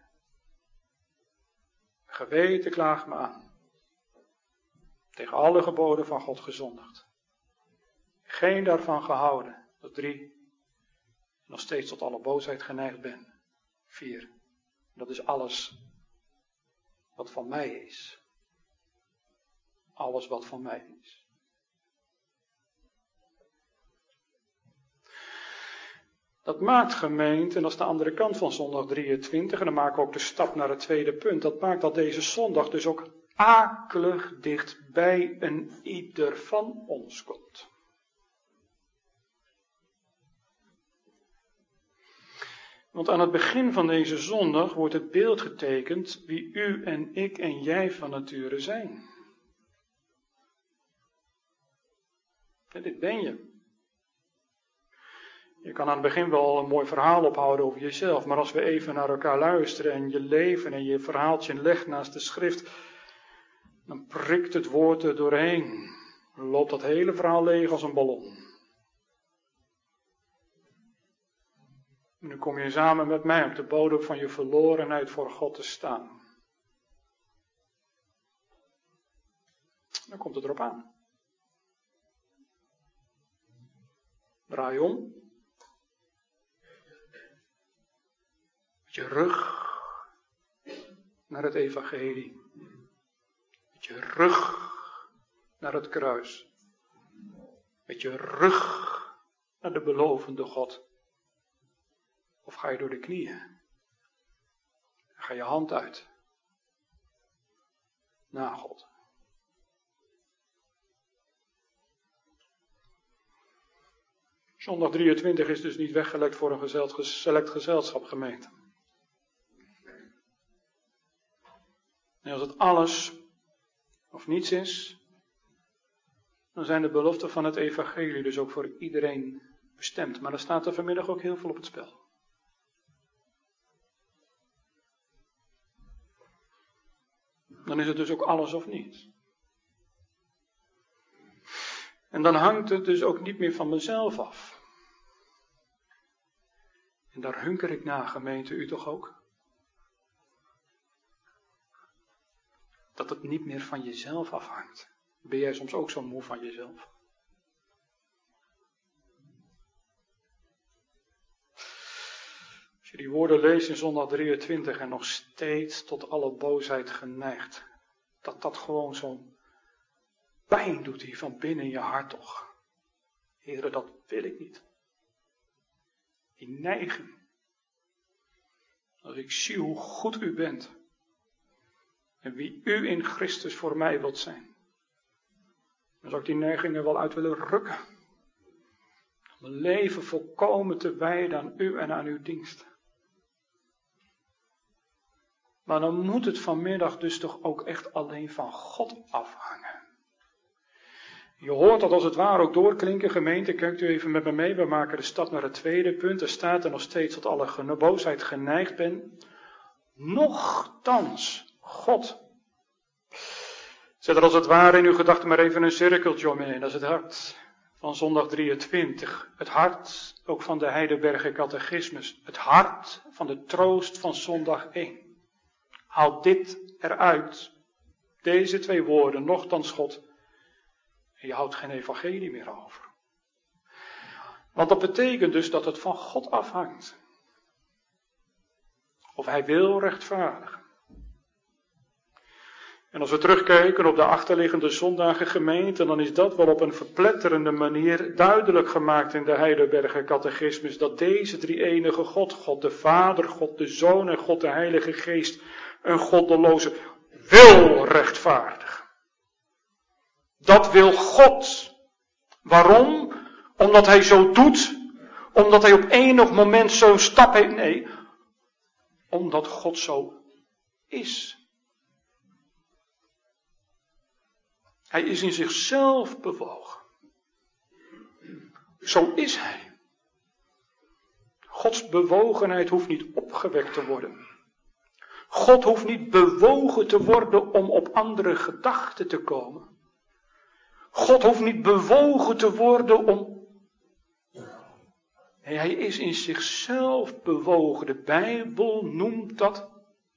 Geweten klaagt me aan. Tegen alle geboden van God gezondigd. Geen daarvan gehouden. Dat 3. Nog steeds tot alle boosheid geneigd ben. 4. Dat is alles wat van mij is. Alles wat van mij is. Dat maakt, gemeente, en dat is de andere kant van zondag 23, en dan maken we ook de stap naar het tweede punt, dat maakt dat deze zondag dus ook akelig dicht bij een ieder van ons komt. Want aan het begin van deze zondag wordt het beeld getekend wie u en ik en jij van nature zijn. En dit ben je. Je kan aan het begin wel een mooi verhaal ophouden over jezelf, maar als we even naar elkaar luisteren en je leven en je verhaaltje legt naast de schrift, dan prikt het woord er doorheen. Dan loopt dat hele verhaal leeg als een ballon. En dan kom je samen met mij op de bodem van je verlorenheid voor God te staan. Dan komt het erop aan. Draai om. Met je rug naar het evangelie. Met je rug naar het kruis. Met je rug naar de belovende God. Of ga je door de knieën? Dan ga je hand uit. Naar God. Zondag 23 is dus niet weggelekt voor een select gezelschap, gemeente. En als het alles of niets is, dan zijn de beloften van het evangelie dus ook voor iedereen bestemd. Maar er staat er vanmiddag ook heel veel op het spel. Dan is het dus ook alles of niets. En dan hangt het dus ook niet meer van mezelf af. En daar hunker ik naar, gemeente, u toch ook? Dat het niet meer van jezelf afhangt. Ben jij soms ook zo moe van jezelf? Als je die woorden leest in zondag 23 en nog steeds tot alle boosheid geneigd. Dat gewoon zo'n pijn doet hier van binnen in je hart toch. Heren, dat wil ik niet. Die neiging. Als ik zie hoe goed u bent. En wie u in Christus voor mij wilt zijn. Dan zou ik die neigingen wel uit willen rukken. Om mijn leven volkomen te wijden aan u en aan uw dienst. Maar dan moet het vanmiddag dus toch ook echt alleen van God afhangen. Je hoort dat als het ware ook doorklinken, gemeente, kijkt u even met me mee, we maken de stap naar het tweede punt. Er staat er nog steeds tot alle boosheid geneigd ben. Nochtans, God. Zet er als het ware in uw gedachten maar even een cirkeltje omheen. Dat is het hart van zondag 23. Het hart ook van de Heidelberger Catechismus. Het hart van de troost van zondag 1. Haal dit eruit. Deze twee woorden, nochtans God. En je houdt geen evangelie meer over. Want dat betekent dus dat het van God afhangt. Of hij wil rechtvaardigen. En als we terugkijken op de achterliggende zondagen gemeente, dan is dat wel op een verpletterende manier duidelijk gemaakt in de Heidelberger Catechismus. Dat deze drie enige God, God de Vader, God de Zoon en God de Heilige Geest, een goddeloze wil rechtvaardigen. Dat wil God. Waarom? Omdat hij zo doet. Omdat hij op enig moment zo'n stap heeft. Nee. Omdat God zo is. Hij is in zichzelf bewogen. Zo is hij. Gods bewogenheid hoeft niet opgewekt te worden. God hoeft niet bewogen te worden om op andere gedachten te komen. God hoeft niet bewogen te worden om... Nee, hij is in zichzelf bewogen. De Bijbel noemt dat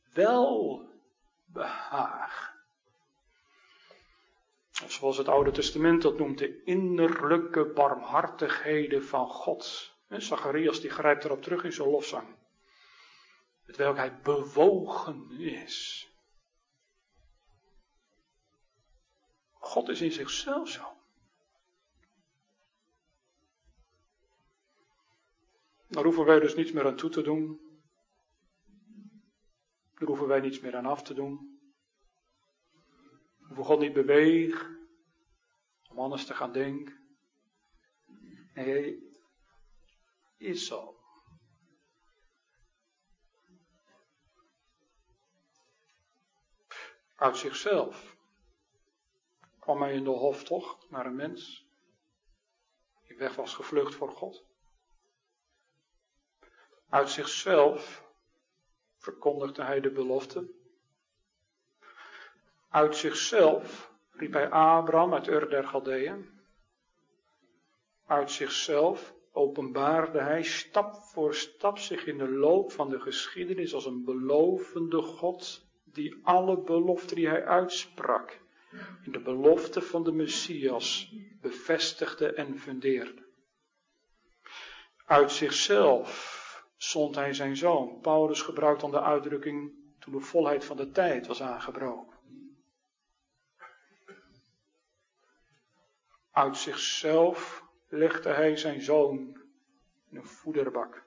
welbehagen. Zoals het Oude Testament dat noemt, de innerlijke barmhartigheden van God. En Zacharias die grijpt erop terug in zijn lofzang. Met welk hij bewogen is. God is in zichzelf zo. Daar hoeven wij dus niets meer aan toe te doen. Daar hoeven wij niets meer aan af te doen. We hoeven God niet bewegen om anders te gaan denken. Nee, hij is zo. Uit zichzelf kwam hij in de hoftocht naar een mens die weg was gevlucht voor God. Uit zichzelf verkondigde hij de belofte. Uit zichzelf riep hij Abraham uit Ur der Galdeeën. Uit zichzelf openbaarde hij stap voor stap zich in de loop van de geschiedenis als een belovende God die alle beloften die hij uitsprak in de belofte van de Messias bevestigde en fundeerde. Uit zichzelf zond hij zijn zoon. Paulus gebruikt dan de uitdrukking toen de volheid van de tijd was aangebroken. Uit zichzelf legde hij zijn zoon in een voederbak.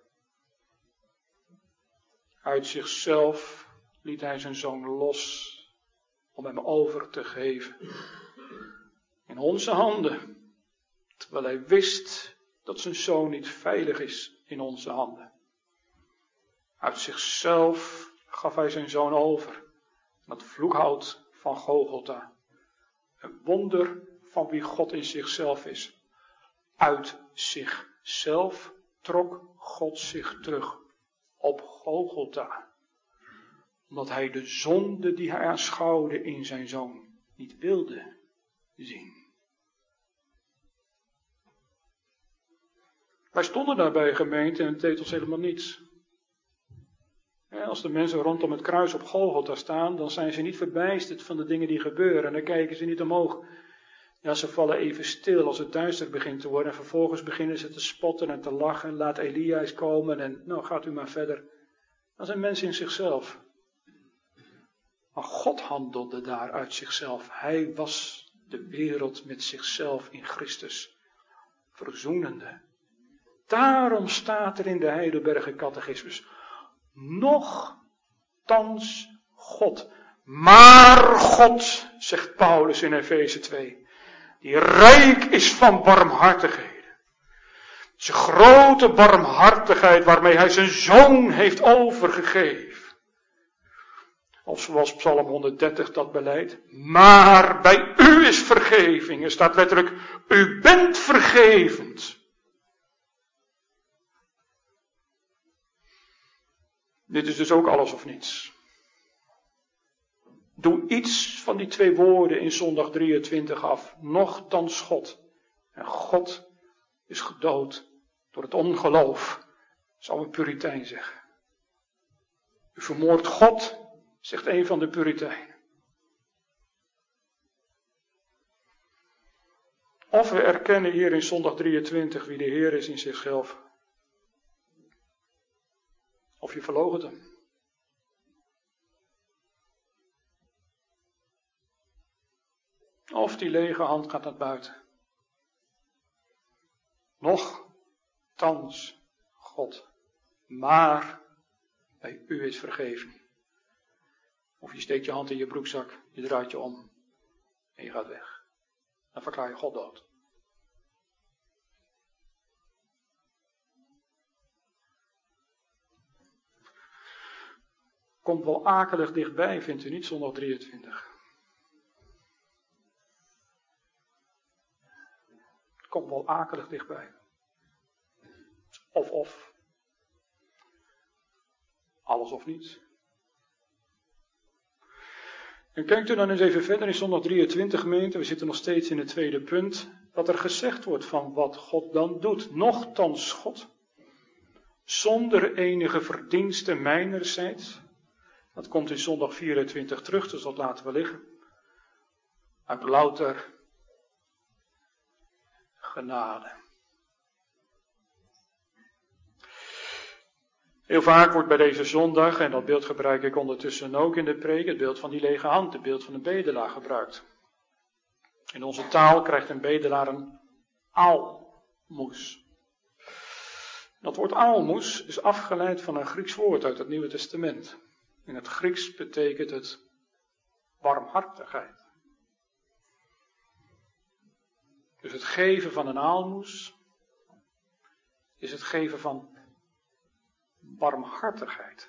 Uit zichzelf liet hij zijn zoon los om hem over te geven in onze handen, terwijl hij wist dat zijn zoon niet veilig is in onze handen. Uit zichzelf gaf hij zijn zoon over aan het vloekhout van Golgotha. Een wonder van wie God in zichzelf is. Uit zichzelf trok God zich terug op Golgotha. Omdat hij de zonde die hij aanschouwde in zijn zoon niet wilde zien. Wij stonden daar bij gemeente en het deed ons helemaal niets. Als de mensen rondom het kruis op Golgotha staan, dan zijn ze niet verbijsterd van de dingen die gebeuren. En dan kijken ze niet omhoog. Ja, ze vallen even stil als het duister begint te worden. En vervolgens beginnen ze te spotten en te lachen. Laat Elia eens komen en nou gaat u maar verder. Dat zijn mensen in zichzelf. Maar God handelde daar uit zichzelf. Hij was de wereld met zichzelf in Christus verzoenende. Daarom staat er in de Heidelberger Catechismus: nochtans God. Maar God, zegt Paulus in Efeze 2, die rijk is van barmhartigheden. Zijn grote barmhartigheid waarmee hij zijn zoon heeft overgegeven. Of zoals Psalm 130 dat beleidt. Maar bij u is vergeving. Er staat letterlijk, u bent vergevend. Dit is dus ook alles of niets. Doe iets van die 2 woorden in zondag 23 af. Nochtans God. En God is gedood door het ongeloof, zou een Puritein zeggen. U vermoordt God, zegt een van de Puritijnen. Of we erkennen hier in zondag 23 wie de Heer is in zichzelf. Of je verloochent hem. Of die lege hand gaat naar buiten. Nochtans God. Maar bij u is vergeving. Of je steekt je hand in je broekzak, je draait je om en je gaat weg. Dan verklaar je God dood. Komt wel akelig dichtbij, vindt u niet, zondag 23. Komt wel akelig dichtbij. Of. Alles of niets. En kijkt u dan eens even verder in zondag 23 gemeente. We zitten nog steeds in het tweede punt. Wat er gezegd wordt van wat God dan doet. Nochtans God. Zonder enige verdienste mijnerzijds. Dat komt in zondag 24 terug, dus dat laten we liggen. Uit louter genade. Heel vaak wordt bij deze zondag, en dat beeld gebruik ik ondertussen ook in de preek, het beeld van die lege hand, het beeld van een bedelaar gebruikt. In onze taal krijgt een bedelaar een aalmoes. Dat woord aalmoes is afgeleid van een Grieks woord uit het Nieuwe Testament. In het Grieks betekent het barmhartigheid. Dus het geven van een aalmoes is het geven van barmhartigheid.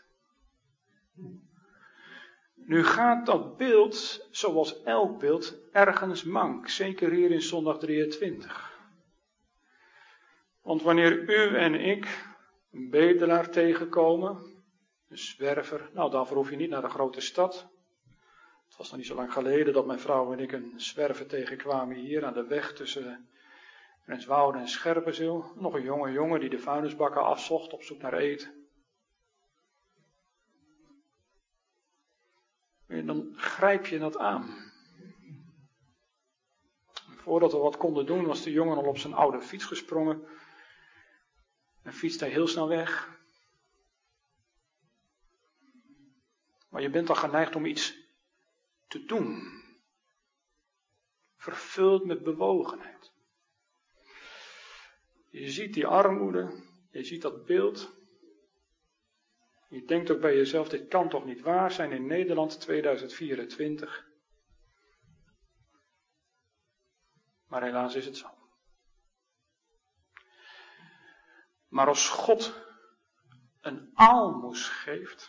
Nu gaat dat beeld, zoals elk beeld, ergens mank. Zeker hier in zondag 23. Want wanneer u en ik een bedelaar tegenkomen, een zwerver, nou daarvoor hoef je niet naar de grote stad. Het was nog niet zo lang geleden dat mijn vrouw en ik een zwerver tegenkwamen hier aan de weg tussen Renswoude en Scherpenzeel. Nog een jonge jongen die de vuilnisbakken afzocht op zoek naar eten. En dan grijp je dat aan. Voordat we wat konden doen was de jongen al op zijn oude fiets gesprongen. En fietst hij heel snel weg. Maar je bent dan geneigd om iets te doen. Vervuld met bewogenheid. Je ziet die armoede. Je ziet dat beeld. Je denkt ook bij jezelf, dit kan toch niet waar zijn in Nederland 2024. Maar helaas is het zo. Maar als God een aalmoes geeft,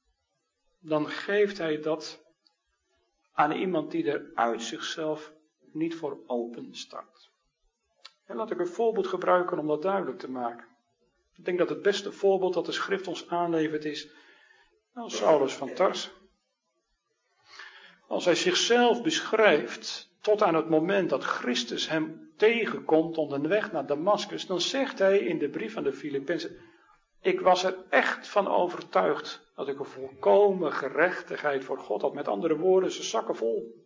dan geeft hij dat aan iemand die er uit zichzelf niet voor open staat. En laat ik een voorbeeld gebruiken om dat duidelijk te maken. Ik denk dat het beste voorbeeld dat de schrift ons aanlevert is Saulus van Tarsen. Als hij zichzelf beschrijft tot aan het moment dat Christus hem tegenkomt onderweg naar Damaskus, dan zegt hij in de brief aan de Filippenzen: ik was er echt van overtuigd dat ik een volkomen gerechtigheid voor God had. Met andere woorden, ze zakken vol.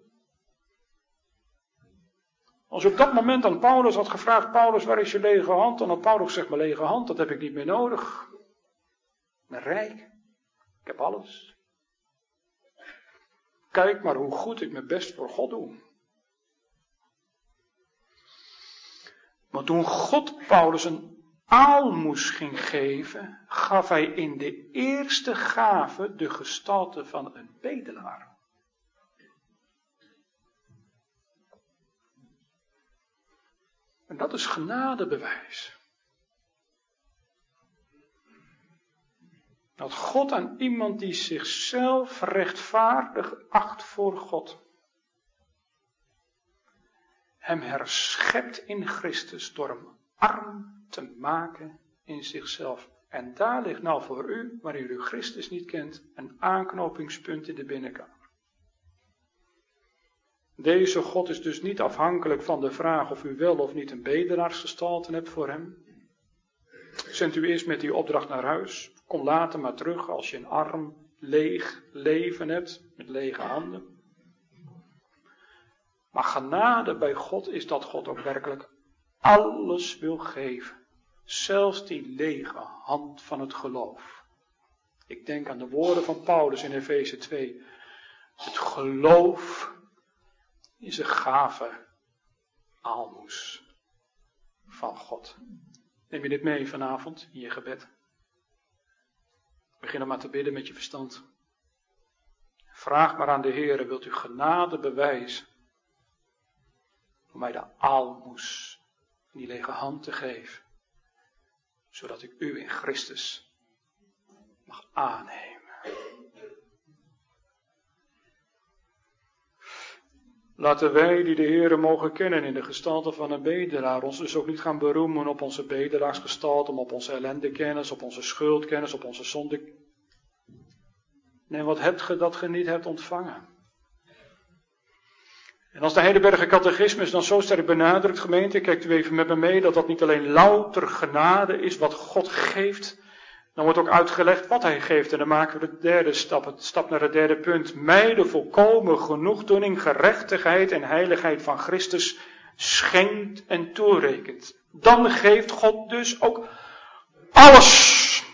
Als je op dat moment aan Paulus had gevraagd: Paulus, waar is je lege hand? Dan had Paulus gezegd: mijn lege hand, dat heb ik niet meer nodig. Ik ben rijk. Ik heb alles. Kijk maar hoe goed ik mijn best voor God doe. Maar toen God Paulus een aalmoes ging geven, gaf hij in de eerste gave de gestalte van een bedelaar. En dat is genadebewijs. Dat God aan iemand die zichzelf rechtvaardig acht voor God, hem herschept in Christus door hem arm te maken in zichzelf. En daar ligt nou voor u, wanneer u Christus niet kent, een aanknopingspunt in de binnenkamer. Deze God is dus niet afhankelijk van de vraag of u wel of niet een bedelaarsgestalte hebt voor hem. Zendt u eerst met die opdracht naar huis. Kom later maar terug als je een arm, leeg leven hebt, met lege handen. Maar genade bij God is dat God ook werkelijk alles wil geven. Zelfs die lege hand van het geloof. Ik denk aan de woorden van Paulus in Efeze 2. Het geloof is een gave aalmoes van God. Neem je dit mee vanavond in je gebed? Begin dan maar te bidden met je verstand. Vraag maar aan de Heer: wilt u genade bewijzen om mij de aalmoes in die lege hand te geven, zodat ik u in Christus mag aannemen. Laten wij die de Heere mogen kennen in de gestalte van een bedelaar, ons dus ook niet gaan beroemen op onze bedelaarsgestalte, op onze ellendekennis, op onze schuldkennis, op onze zonde. Nee, wat hebt ge dat ge niet hebt ontvangen? En als de Heidelberger Catechismus dan zo sterk benadrukt, gemeente, kijkt u even met me mee, dat dat niet alleen louter genade is wat God geeft, dan wordt ook uitgelegd wat hij geeft. En dan maken we de derde stap naar het derde punt. Mij de volkomen genoegdoening, gerechtigheid en heiligheid van Christus schenkt en toerekent. Dan geeft God dus ook alles.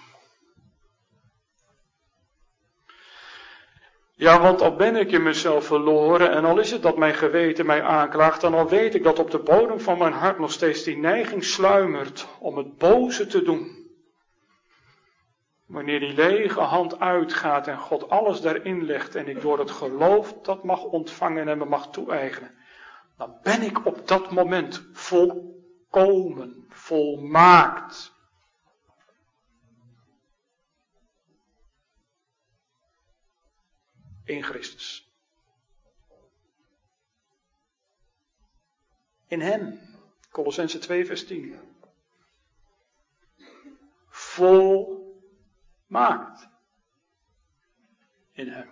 Ja, want al ben ik in mezelf verloren en al is het dat mijn geweten mij aanklaagt, dan al weet ik dat op de bodem van mijn hart nog steeds die neiging sluimert om het boze te doen. Wanneer die lege hand uitgaat en God alles daarin legt en ik door het geloof dat mag ontvangen en me mag toe-eigenen, dan ben ik op dat moment volkomen, volmaakt. In Christus. In hem. Kolossenzen 2 vers 10. Volmaakt. In hem.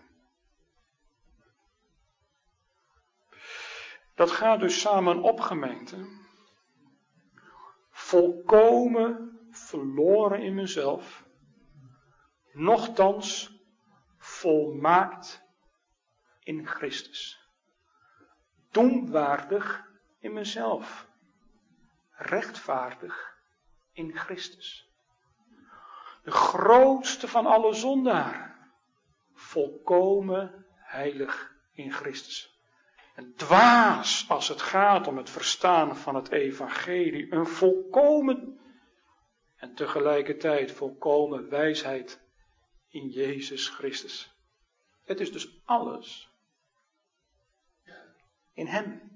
Dat gaat dus samen op, gemeente. Volkomen verloren in mezelf. Nochtans volmaakt in Christus. Doemwaardig in mezelf. Rechtvaardig in Christus. De grootste van alle zondaren. Volkomen heilig in Christus. En dwaas als het gaat om het verstaan van het evangelie. Een volkomen en tegelijkertijd volkomen wijsheid in Jezus Christus. Het is dus alles in hem.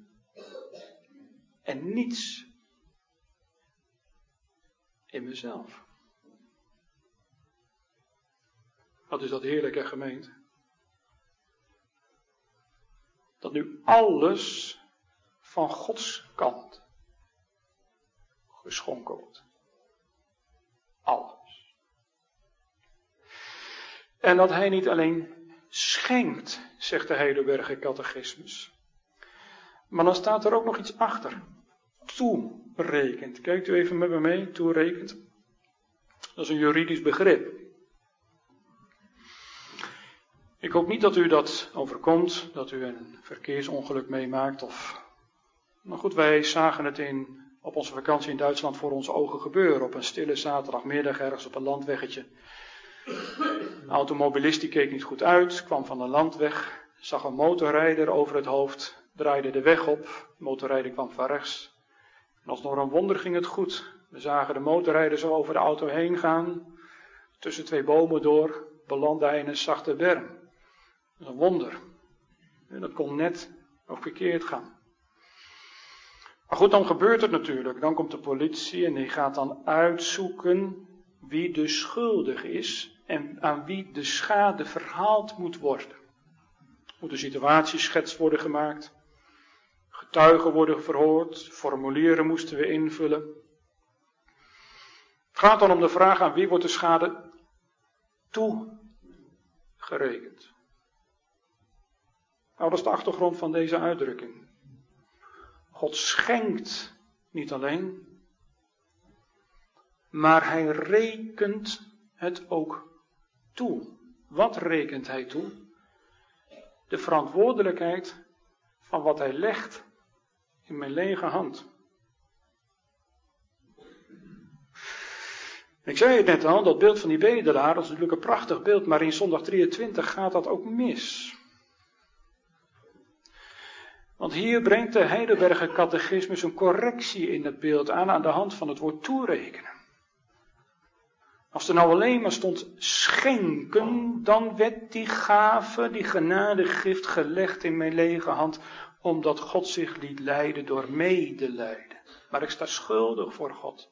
En niets in mezelf. Wat is dat heerlijke, gemeente? Dat nu alles van Gods kant geschonken wordt. Alles. En dat hij niet alleen schenkt, zegt de Heidelberger Catechismus, maar dan staat er ook nog iets achter. Toerekent. Kijkt u even met me mee, toerekent. Dat is een juridisch begrip. Ik hoop niet dat u dat overkomt, dat u een verkeersongeluk meemaakt. Maar goed, wij zagen het op onze vakantie in Duitsland voor onze ogen gebeuren. Op een stille zaterdagmiddag ergens op een landweggetje. Een automobilist die keek niet goed uit, kwam van een landweg, zag een motorrijder over het hoofd, draaide de weg op. De motorrijder kwam van rechts. En als door een wonder ging het goed. We zagen de motorrijder zo over de auto heen gaan, tussen twee bomen door, belandde hij in een zachte berm. Dat is een wonder. En dat kon net of verkeerd gaan. Maar goed, dan gebeurt het natuurlijk. Dan komt de politie en die gaat dan uitzoeken wie de schuldig is en aan wie de schade verhaald moet worden. Moet een situatieschets worden gemaakt. Getuigen worden verhoord. Formulieren moesten we invullen. Het gaat dan om de vraag aan wie wordt de schade toegerekend. Nou, dat is de achtergrond van deze uitdrukking. God schenkt niet alleen, maar hij rekent het ook toe. Wat rekent hij toe? De verantwoordelijkheid van wat hij legt in mijn lege hand. Ik zei het net al, dat beeld van die bedelaar, dat is natuurlijk een prachtig beeld, maar in zondag 23 gaat dat ook mis. Want hier brengt de Heidelberger Catechismus een correctie in het beeld aan de hand van het woord toerekenen. Als er nou alleen maar stond schenken, dan werd die gave, die genadegift gelegd in mijn lege hand, omdat God zich liet leiden door medelijden. Maar ik sta schuldig voor God.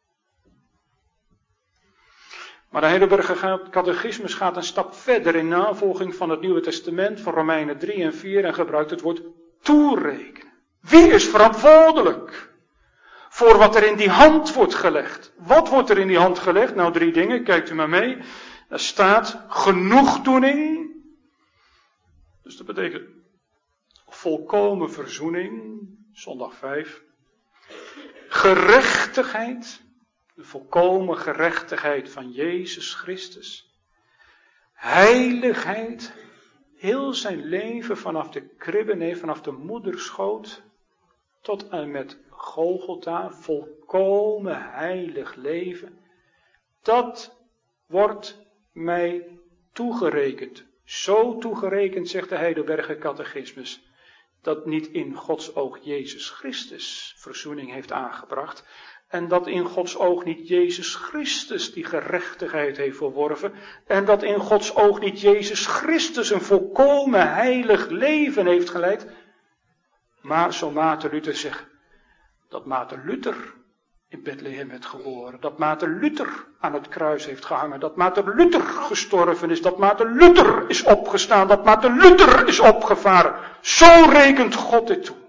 Maar de Heidelberger Catechismus gaat een stap verder in navolging van het Nieuwe Testament, van Romeinen 3 en 4, en gebruikt het woord toerekenen. Wie is verantwoordelijk voor wat er in die hand wordt gelegd? Wat wordt er in die hand gelegd? Nou, 3 dingen, kijkt u maar mee. Daar staat genoegdoening. Dus dat betekent volkomen verzoening, zondag 5. Gerechtigheid, de volkomen gerechtigheid van Jezus Christus. Heiligheid, heel zijn leven vanaf de kribbe, nee, vanaf de moederschoot tot en met Golgotha, volkomen heilig leven. Dat wordt mij toegerekend. Zo toegerekend, zegt de Heidelberger Catechismus, dat niet in Gods oog Jezus Christus verzoening heeft aangebracht. En dat in Gods oog niet Jezus Christus die gerechtigheid heeft verworven. En dat in Gods oog niet Jezus Christus een volkomen heilig leven heeft geleid. Maar, zo Maarten Luther zegt, dat Maarten Luther in Bethlehem werd geboren. Dat Maarten Luther aan het kruis heeft gehangen. Dat Maarten Luther gestorven is. Dat Maarten Luther is opgestaan. Dat Maarten Luther is opgevaren. Zo rekent God dit toe.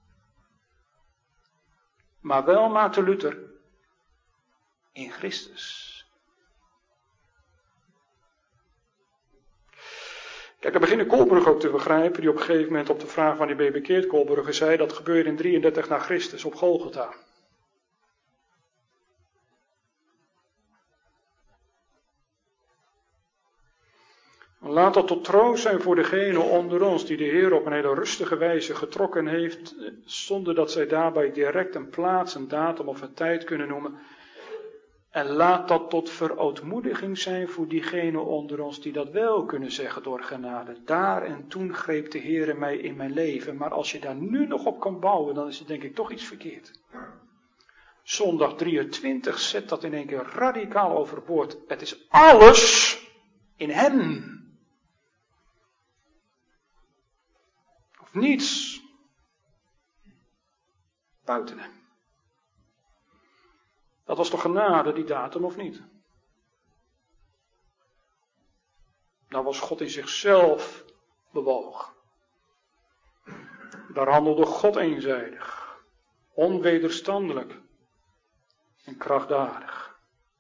Maar wel Maarten Luther in Christus. Kijk, dan begint Kolbrugge ook te begrijpen, die op een gegeven moment op de vraag wanneer ben je bekeerd, Kolbrugge zei, dat gebeurde in 33 na Christus op Golgotha. Laat dat tot troost zijn voor degenen onder ons die de Heer op een hele rustige wijze getrokken heeft, zonder dat zij daarbij direct een plaats, een datum of een tijd kunnen noemen. En laat dat tot verootmoediging zijn voor diegenen onder ons die dat wel kunnen zeggen door genade. Daar en toen greep de Heer mij in mijn leven, maar als je daar nu nog op kan bouwen, dan is het denk ik toch iets verkeerd. Zondag 23 zet dat in één keer radicaal overboord. Het is alles in hem. Of niets buiten hem. Dat was toch genade, die datum, of niet? Nou was God in zichzelf bewogen. Daar handelde God eenzijdig, onwederstandelijk en krachtdadig.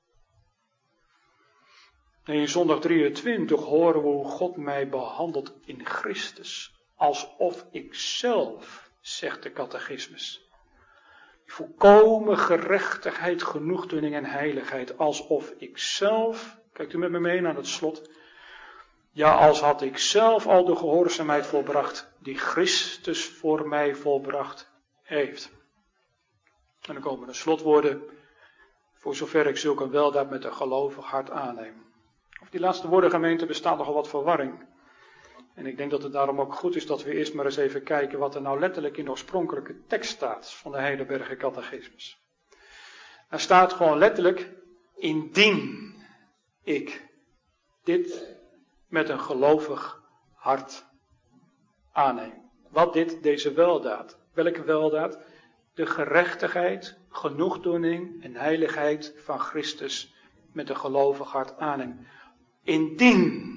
En in zondag 23 horen we hoe God mij behandelt in Christus. Alsof ik zelf, zegt de catechismus, volkomen gerechtigheid, genoegdoening en heiligheid. Alsof ik zelf, kijkt u met me mee naar het slot. Ja, als had ik zelf al de gehoorzaamheid volbracht die Christus voor mij volbracht heeft. En dan komen de slotwoorden, voor zover ik zulke weldaad met een gelovig hart aanneem. Of die laatste woorden, gemeente, bestaat nogal wat verwarring. En ik denk dat het daarom ook goed is dat we eerst maar eens even kijken wat er nou letterlijk in de oorspronkelijke tekst staat van de Heidelberger Catechismus. Er staat gewoon letterlijk, indien ik dit met een gelovig hart aanneem. Wat deze weldaad? Welke weldaad? De gerechtigheid, genoegdoening en heiligheid van Christus met een gelovig hart aanneem. Indien.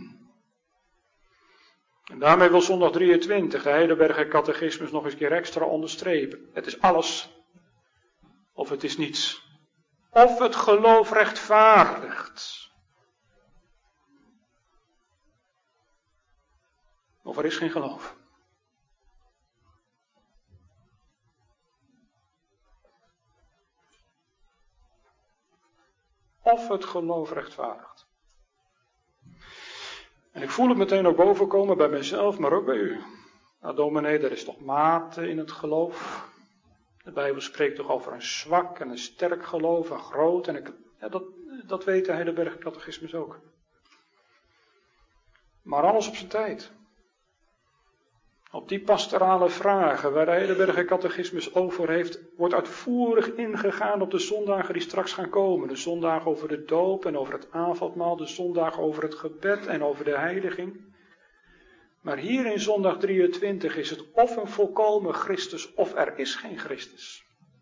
En daarmee wil zondag 23 de Heidelberger Catechismus nog eens een keer extra onderstrepen. Het is alles of het is niets. Of het geloof rechtvaardigt. Of er is geen geloof. Of het geloof rechtvaardigt. En ik voel het meteen ook bovenkomen bij mezelf, maar ook bij u. Nou, dominee, er is toch mate in het geloof. De Bijbel spreekt toch over een zwak en een sterk geloof, een groot. En dat weet de Heidelberger Catechismus ook. Maar alles op zijn tijd. Op die pastorale vragen waar de Heidelberger Catechismus over heeft, wordt uitvoerig ingegaan op de zondagen die straks gaan komen. De zondagen over de doop en over het avondmaal, de zondagen over het gebed en over de heiliging. Maar hier in zondag 23 is het of een volkomen Christus of er is geen Christus.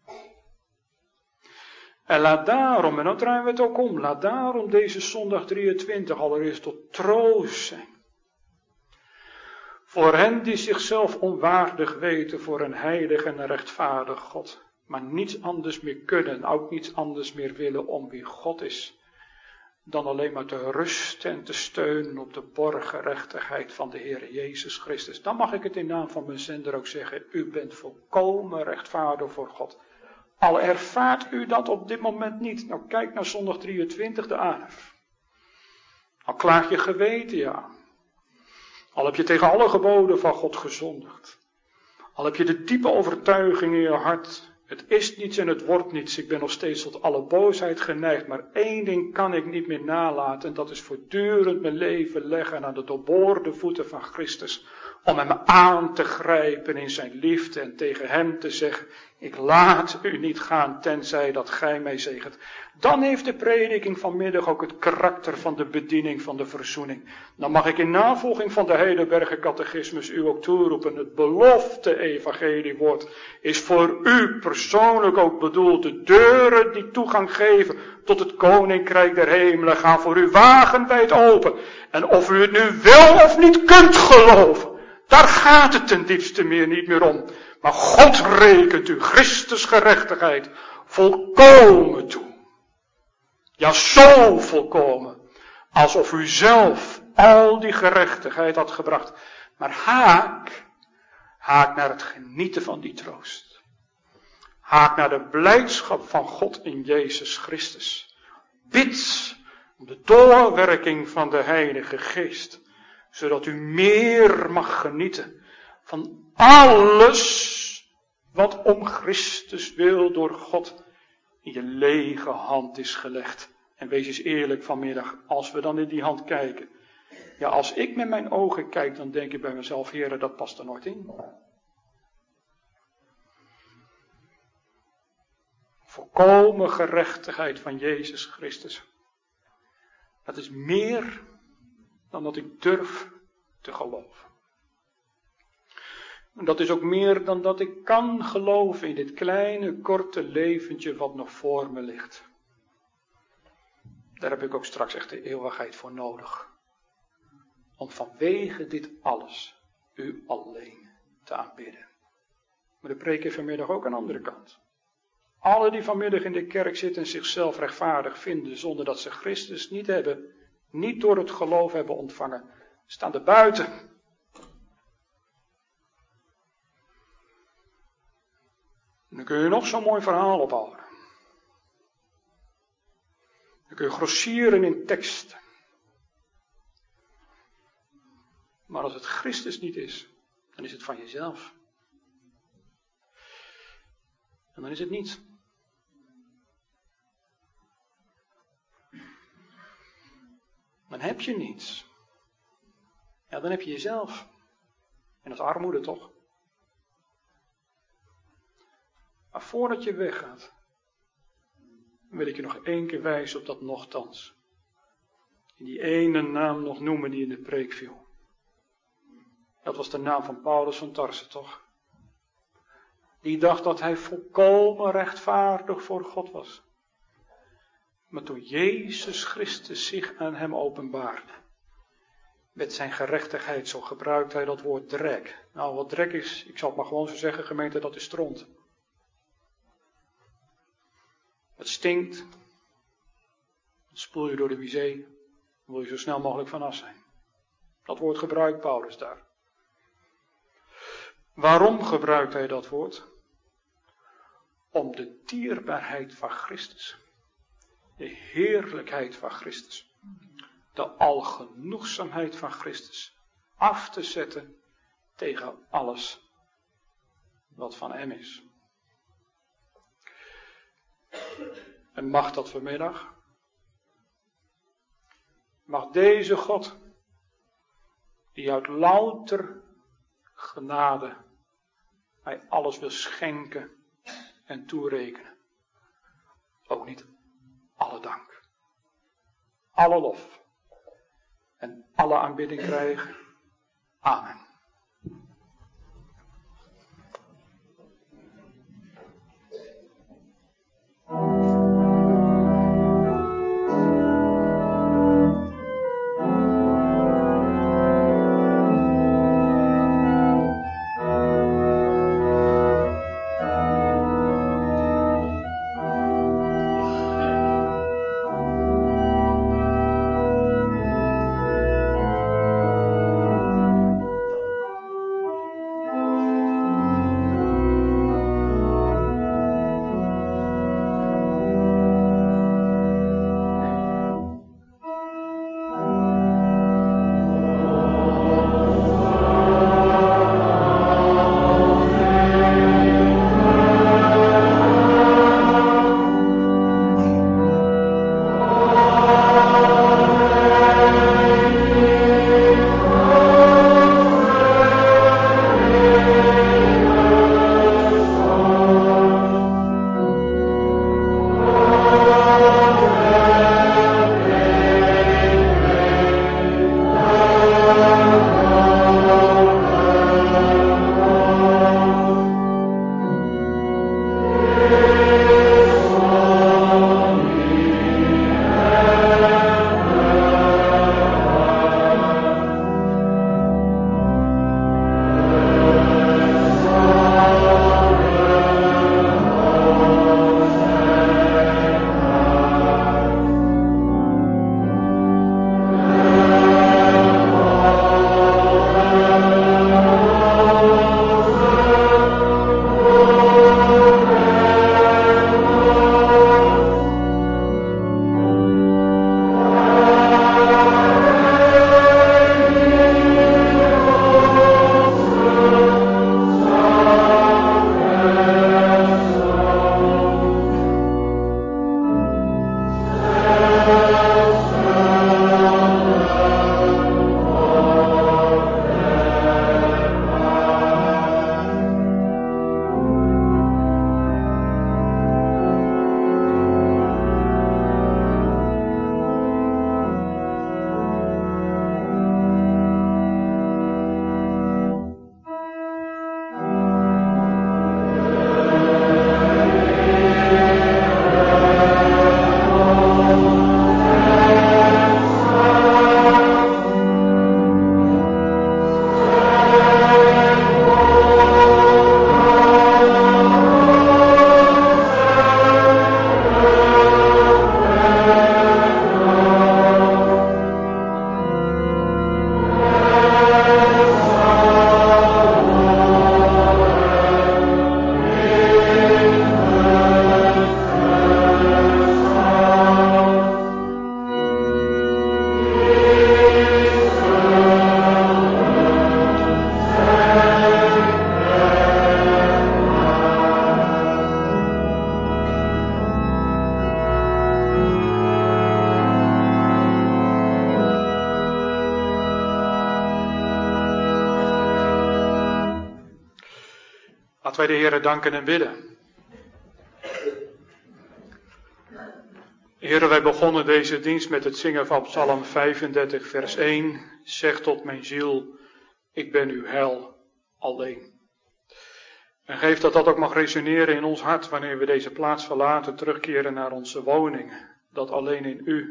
En laat daarom, en dan draaien we het ook om, laat daarom deze zondag 23 allereerst tot troost zijn. Voor hen die zichzelf onwaardig weten voor een heilig en een rechtvaardig God. Maar niets anders meer kunnen, ook niets anders meer willen om wie God is. Dan alleen maar te rusten en te steunen op de borgerrechtigheid van de Heer Jezus Christus. Dan mag ik het in naam van mijn zender ook zeggen. U bent volkomen rechtvaardig voor God. Al ervaart u dat op dit moment niet. Nou kijk naar zondag 23 de aanhef. Al klaagt je geweten je aan. Al heb je tegen alle geboden van God gezondigd. Al heb je de diepe overtuiging in je hart. Het is niets en het wordt niets. Ik ben nog steeds tot alle boosheid geneigd. Maar één ding kan ik niet meer nalaten. En dat is voortdurend mijn leven leggen aan de doorboorde voeten van Christus. Om hem aan te grijpen in zijn liefde. En tegen hem te zeggen. Ik laat u niet gaan tenzij dat gij mij zegent. Dan heeft de prediking vanmiddag ook het karakter van de bediening van de verzoening. Dan mag ik in navolging van de Heidelberger Catechismus u ook toeroepen. Het belofte evangeliewoord is voor u persoonlijk ook bedoeld. De deuren die toegang geven tot het koninkrijk der hemelen gaan voor u wagenwijd open. En of u het nu wil of niet kunt geloven. Daar gaat het ten diepste niet meer om. Maar God rekent u Christus gerechtigheid volkomen toe. Ja, zo volkomen. Alsof u zelf al die gerechtigheid had gebracht. Maar haak naar het genieten van die troost. Haak naar de blijdschap van God in Jezus Christus. Bid om de doorwerking van de Heilige Geest. Zodat u meer mag genieten van alles wat om Christus wil door God in je lege hand is gelegd. En wees eens eerlijk vanmiddag, als we dan in die hand kijken. Ja, als ik met mijn ogen kijk, dan denk ik bij mezelf, Heere, dat past er nooit in. Volkomen gerechtigheid van Jezus Christus. Dat is meer dan dat ik durf te geloven. En dat is ook meer dan dat ik kan geloven in dit kleine, korte leventje wat nog voor me ligt. Daar heb ik ook straks echt de eeuwigheid voor nodig. Om vanwege dit alles u alleen te aanbidden. Maar de preek heeft vanmiddag ook een andere kant. Alle die vanmiddag in de kerk zitten en zichzelf rechtvaardig vinden zonder dat ze Christus niet hebben, niet door het geloof hebben ontvangen, staan er buiten. En dan kun je nog zo'n mooi verhaal ophouden. Dan kun je grossieren in teksten. Maar als het Christus niet is, dan is het van jezelf. En dan is het niets. Dan heb je niets. Ja, dan heb je jezelf. En dat is armoede toch? Maar voordat je weggaat, wil ik je nog 1 keer wijzen op dat nochtans. En die ene naam nog noemen die in de preek viel. Dat was de naam van Paulus van Tarse, toch? Die dacht dat hij volkomen rechtvaardig voor God was. Maar toen Jezus Christus zich aan hem openbaarde, met zijn gerechtigheid, zo gebruikt hij dat woord drek. Nou, wat drek is, ik zal het maar gewoon zo zeggen, gemeente, dat is stront. Het stinkt. Dat spoel je door de wc. Dan wil je zo snel mogelijk vanaf zijn. Dat woord gebruikt Paulus daar. Waarom gebruikt hij dat woord? Om de dierbaarheid van Christus, de heerlijkheid van Christus, de algenoegzaamheid van Christus af te zetten tegen alles wat van hem is. En mag dat vanmiddag? Mag deze God, die uit louter genade mij alles wil schenken en toerekenen, ook niet alle dank, alle lof en alle aanbidding krijgen. Amen. Laten wij de Heere danken en bidden. Heere, wij begonnen deze dienst met het zingen van Psalm 35, vers 1. Zeg tot mijn ziel, ik ben uw heil alleen. En geef dat dat ook mag resoneren in ons hart wanneer we deze plaats verlaten, terugkeren naar onze woningen. Dat alleen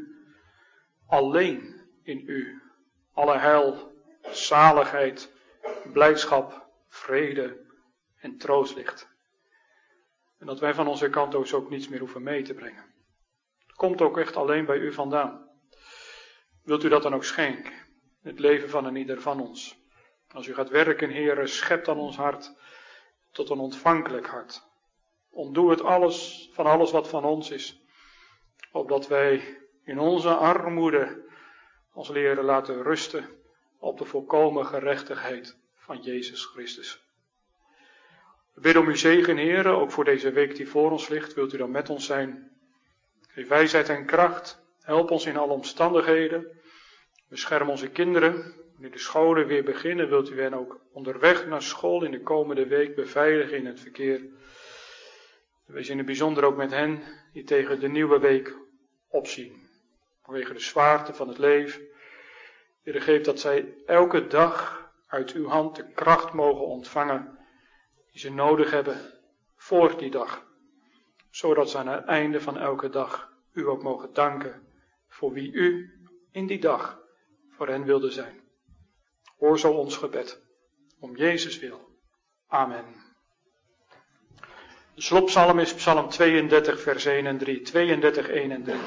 in u, alle heil, zaligheid, blijdschap, vrede en troost ligt. En dat wij van onze kant ook niets meer hoeven mee te brengen. Het komt ook echt alleen bij u vandaan. Wilt u dat dan ook schenken? Het leven van een ieder van ons. Als u gaat werken, Heere, schep dan ons hart tot een ontvankelijk hart. Ontdoe het van alles wat van ons is. Opdat wij in onze armoede ons leren laten rusten op de volkomen gerechtigheid van Jezus Christus. We bidden om uw zegen, Heere, ook voor deze week die voor ons ligt. Wilt u dan met ons zijn? Geef wijsheid en kracht. Help ons in alle omstandigheden. Bescherm onze kinderen. Wanneer de scholen weer beginnen, wilt u hen ook onderweg naar school in de komende week beveiligen in het verkeer. Wees in het bijzonder ook met hen die tegen de nieuwe week opzien. Vanwege de zwaarte van het leven. Heere, geef dat zij elke dag uit uw hand de kracht mogen ontvangen die ze nodig hebben voor die dag. Zodat ze aan het einde van elke dag u ook mogen danken voor wie u in die dag voor hen wilde zijn. Hoor zo ons gebed. Om Jezus wil. Amen. De slotpsalm is Psalm 32 vers 1 en 3. 32, 1 en 3.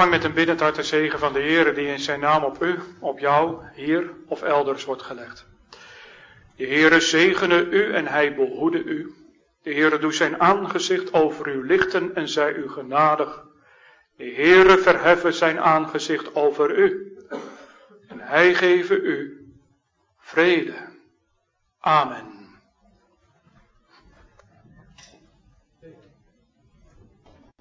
voortgang met een biddend hart de zegen van de Heere die in zijn naam op u, op jou, hier of elders wordt gelegd. De Heere zegene u en hij behoede u. De Heere doet zijn aangezicht over u lichten en zij u genadig. De Heere verheffen zijn aangezicht over u. En hij geven u vrede. Amen.